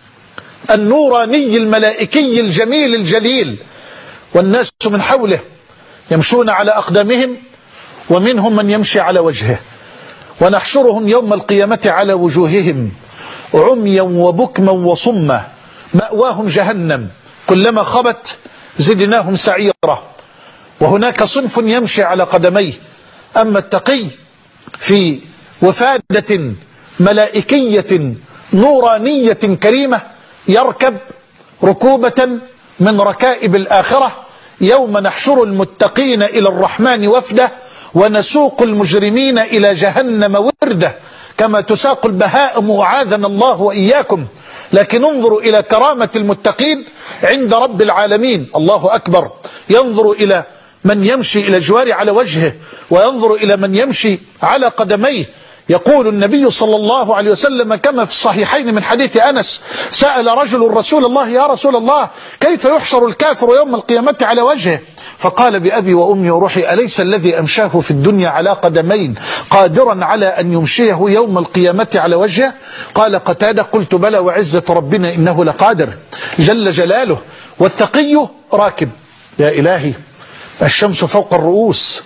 النوراني الملائكي الجميل الجليل والناس من حوله يمشون على أقدامهم ومنهم من يمشي على وجهه ونحشرهم يوم القيامة على وجوههم عميا وبكما وصما مأواهم جهنم كلما خبت زدناهم سعيرا. وهناك صنف يمشي على قدميه. أما التقي في وفادة ملائكية نورانية كريمة يركب ركوبة من ركائب الآخرة. يوم نحشر المتقين إلى الرحمن وفده ونسوق المجرمين إلى جهنم ورده كما تساق البهائم وعاذنا الله وإياكم. لكن انظروا إلى كرامة المتقين عند رب العالمين. الله أكبر. ينظر إلى من يمشي إلى الجوار على وجهه وينظر إلى من يمشي على قدميه. يقول النبي صلى الله عليه وسلم كما في الصحيحين من حديث أنس سأل رجل رسول الله يا رسول الله كيف يحشر الكافر يوم القيامة على وجهه؟ فقال بأبي وأمي وروحي أليس الذي أمشاه في الدنيا على قدمين قادرا على أن يمشيه يوم القيامة على وجهه؟ قال قتادة قلت بلى وعزة ربنا إنه لقادر جل جلاله. والتقي راكب. يا إلهي الشمس فوق الرؤوس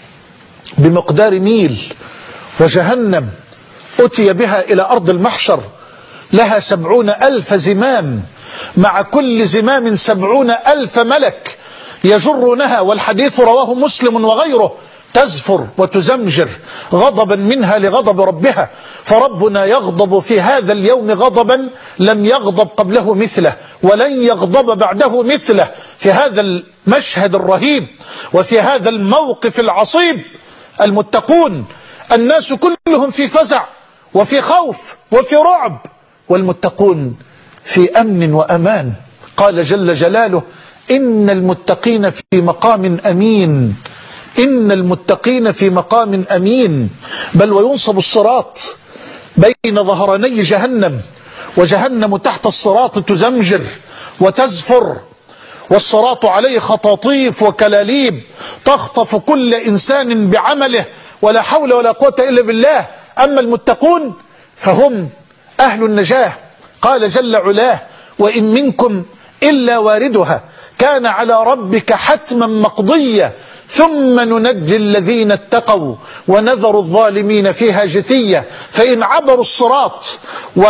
بمقدار ميل وجهنم أتي بها إلى أرض المحشر لها 70,000 زمام مع كل زمام 70,000 ملك يجرونها. والحديث رواه مسلم وغيره تزفر وتزمجر غضبا منها لغضب ربها. فربنا يغضب في هذا اليوم غضبا لم يغضب قبله مثله ولن يغضب بعده مثله. في هذا المشهد الرهيب وفي هذا الموقف العصيب المتقون الناس كلهم في فزع وفي خوف وفي رعب والمتقون في أمن وأمان. قال جل جلاله إن المتقين في مقام أمين. إن المتقين في مقام أمين. بل وينصب الصراط بين ظهراني جهنم وجهنم تحت الصراط تزمجر وتزفر والصراط عليه خطاطيف وكلاليب تخطف كل إنسان بعمله، ولا حول ولا قوة إلا بالله. أما المتقون فهم أهل النجاة. قال جل علاه: وإن منكم إلا واردها كان على ربك حتما مقضيا ثم ننجي الذين اتقوا ونذر الظالمين فيها جثيا. فإن عبروا الصراط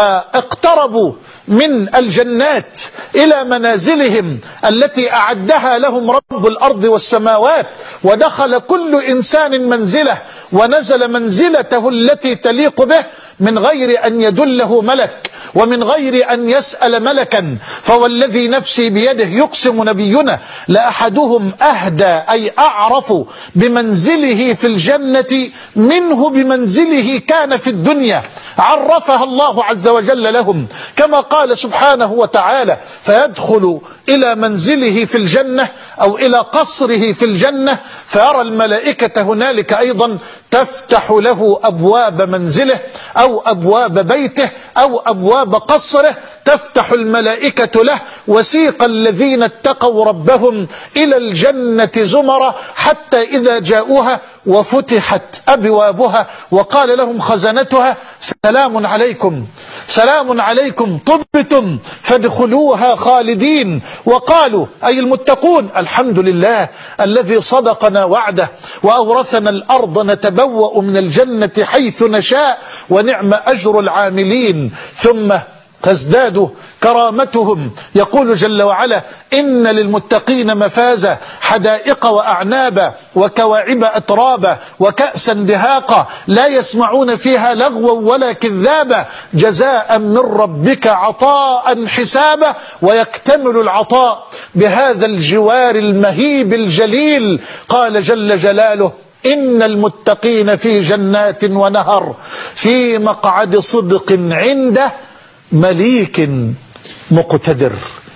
واقتربوا من الجنات إلى منازلهم التي أعدها لهم رب الأرض والسماوات، ودخل كل إنسان منزله ونزل منزلته التي تليق به من غير أن يدله ملك ومن غير أن يسأل ملكا، فوالذي نفسي بيده يقسم نبينا لأحدهم أهدى أي أعرف بمنزله في الجنة منه بمنزله كان في الدنيا، عرفها الله عز وجل لهم، كما قال سبحانه وتعالى: فيدخل إلى منزله في الجنة أو إلى قصره في الجنة فيرى الملائكة هنالك أيضا تفتح له أبواب منزله أو أبواب بيته أو أبواب قصره، تفتح الملائكة له. وسيق الذين اتقوا ربهم إلى الجنة زمرا حتى إذا جاءوها وفتحت أبوابها وقال لهم خزنتها: سلام عليكم، سلام عليكم طبتم فادخلوها خالدين. وقالوا أي المتقون: الحمد لله الذي صدقنا وعده وأورثنا الأرض نتبوأ من الجنة حيث نشاء ونعم أجر العاملين. ثم تزداد كرامتهم، يقول جل وعلا: إن للمتقين مفازا حدائق وأعنابا وكواعب أترابا وكأسا دهاقا لا يسمعون فيها لغوا ولا كذابا جزاء من ربك عطاء حسابا. ويكتمل العطاء بهذا الجوار المهيب الجليل. قال جل جلاله: إن المتقين في جنات ونهر في مقعد صدق عند مليك مقتدر.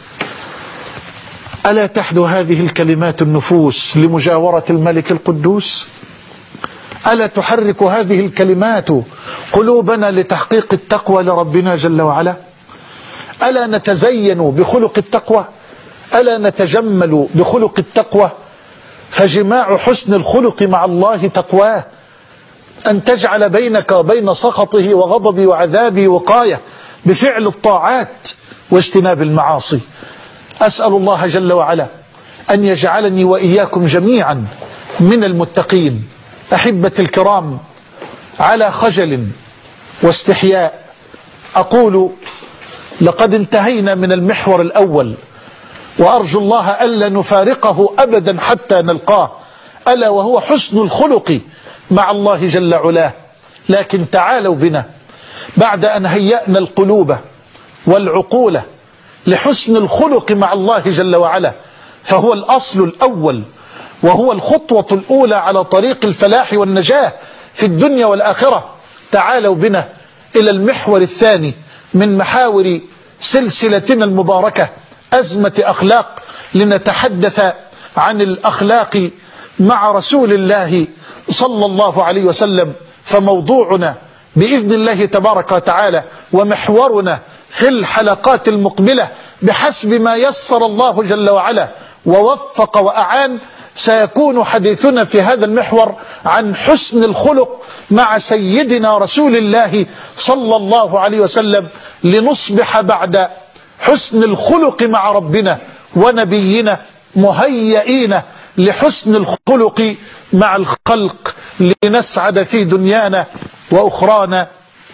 ألا تحدو هذه الكلمات النفوس لمجاورة الملك القدوس؟ ألا تحرك هذه الكلمات قلوبنا لتحقيق التقوى لربنا جل وعلا؟ ألا نتزين بخلق التقوى؟ ألا نتجمل بخلق التقوى؟ فجماع حسن الخلق مع الله تقواه، أن تجعل بينك وبين سخطه وغضبه وعذابه وقاية بفعل الطاعات واجتناب المعاصي. أسأل الله جل وعلا أن يجعلني وإياكم جميعا من المتقين. أحبتي الكرام، على خجل واستحياء أقول: لقد انتهينا من المحور الأول، وأرجو الله ألا نفارقه أبدا حتى نلقاه، ألا وهو حسن الخلق مع الله جل علاه. لكن تعالوا بنا بعد أن هيأنا القلوب والعقول لحسن الخلق مع الله جل وعلا، فهو الأصل الأول وهو الخطوة الأولى على طريق الفلاح والنجاة في الدنيا والآخرة. تعالوا بنا إلى المحور الثاني من محاور سلسلتنا المباركة، أزمة أخلاق، لنتحدث عن الأخلاق مع رسول الله صلى الله عليه وسلم. فموضوعنا بإذن الله تبارك وتعالى ومحورنا في الحلقات المقبلة بحسب ما يسر الله جل وعلا ووفق وأعان، سيكون حديثنا في هذا المحور عن حسن الخلق مع سيدنا رسول الله صلى الله عليه وسلم، لنصبح بعد حسن الخلق مع ربنا ونبينا مهيئين لحسن الخلق مع الخلق، لنسعد في دنيانا وأخرانا.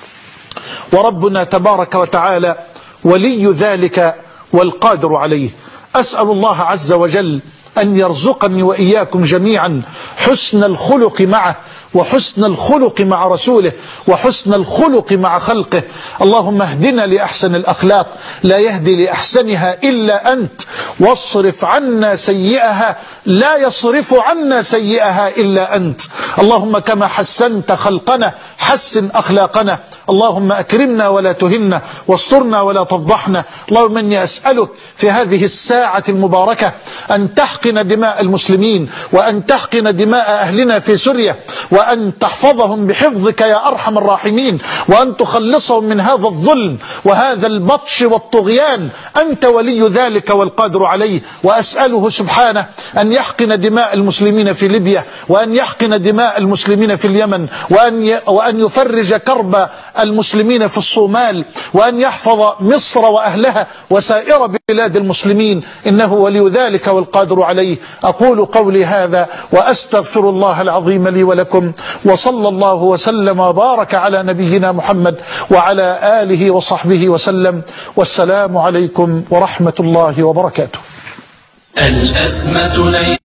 وربنا تبارك وتعالى ولي ذلك والقادر عليه. أسأل الله عز وجل أن يرزقني وإياكم جميعا حسن الخلق معه وحسن الخلق مع رسوله وحسن الخلق مع خلقه. اللهم اهدنا لأحسن الأخلاق، لا يهدي لأحسنها إلا أنت، واصرف عنا سيئها، لا يصرف عنا سيئها إلا أنت. اللهم كما حسنت خلقنا حسن أخلاقنا، اللهم أكرمنا ولا تهنا، واسترنا ولا تفضحنا. اللهم إني أسألك في هذه الساعة المباركة أن تحقن دماء المسلمين، وأن تحقن دماء أهلنا في سوريا، وأن تحفظهم بحفظك يا أرحم الراحمين، وأن تخلصهم من هذا الظلم وهذا البطش والطغيان. أنت ولي ذلك والقادر عليه. وأسأله سبحانه أن يحقن دماء المسلمين في ليبيا، وأن يحقن دماء المسلمين في اليمن، وأن يفرج كرب المسلمين في الصومال، وأن يحفظ مصر وأهلها وسائر بلاد المسلمين، إنه ولي ذلك والقادر عليه. أقول قولي هذا وأستغفر الله العظيم لي ولكم، وصلى الله وسلم وبارك على نبينا محمد وعلى آله وصحبه وسلم، والسلام عليكم ورحمة الله وبركاته. الأسمة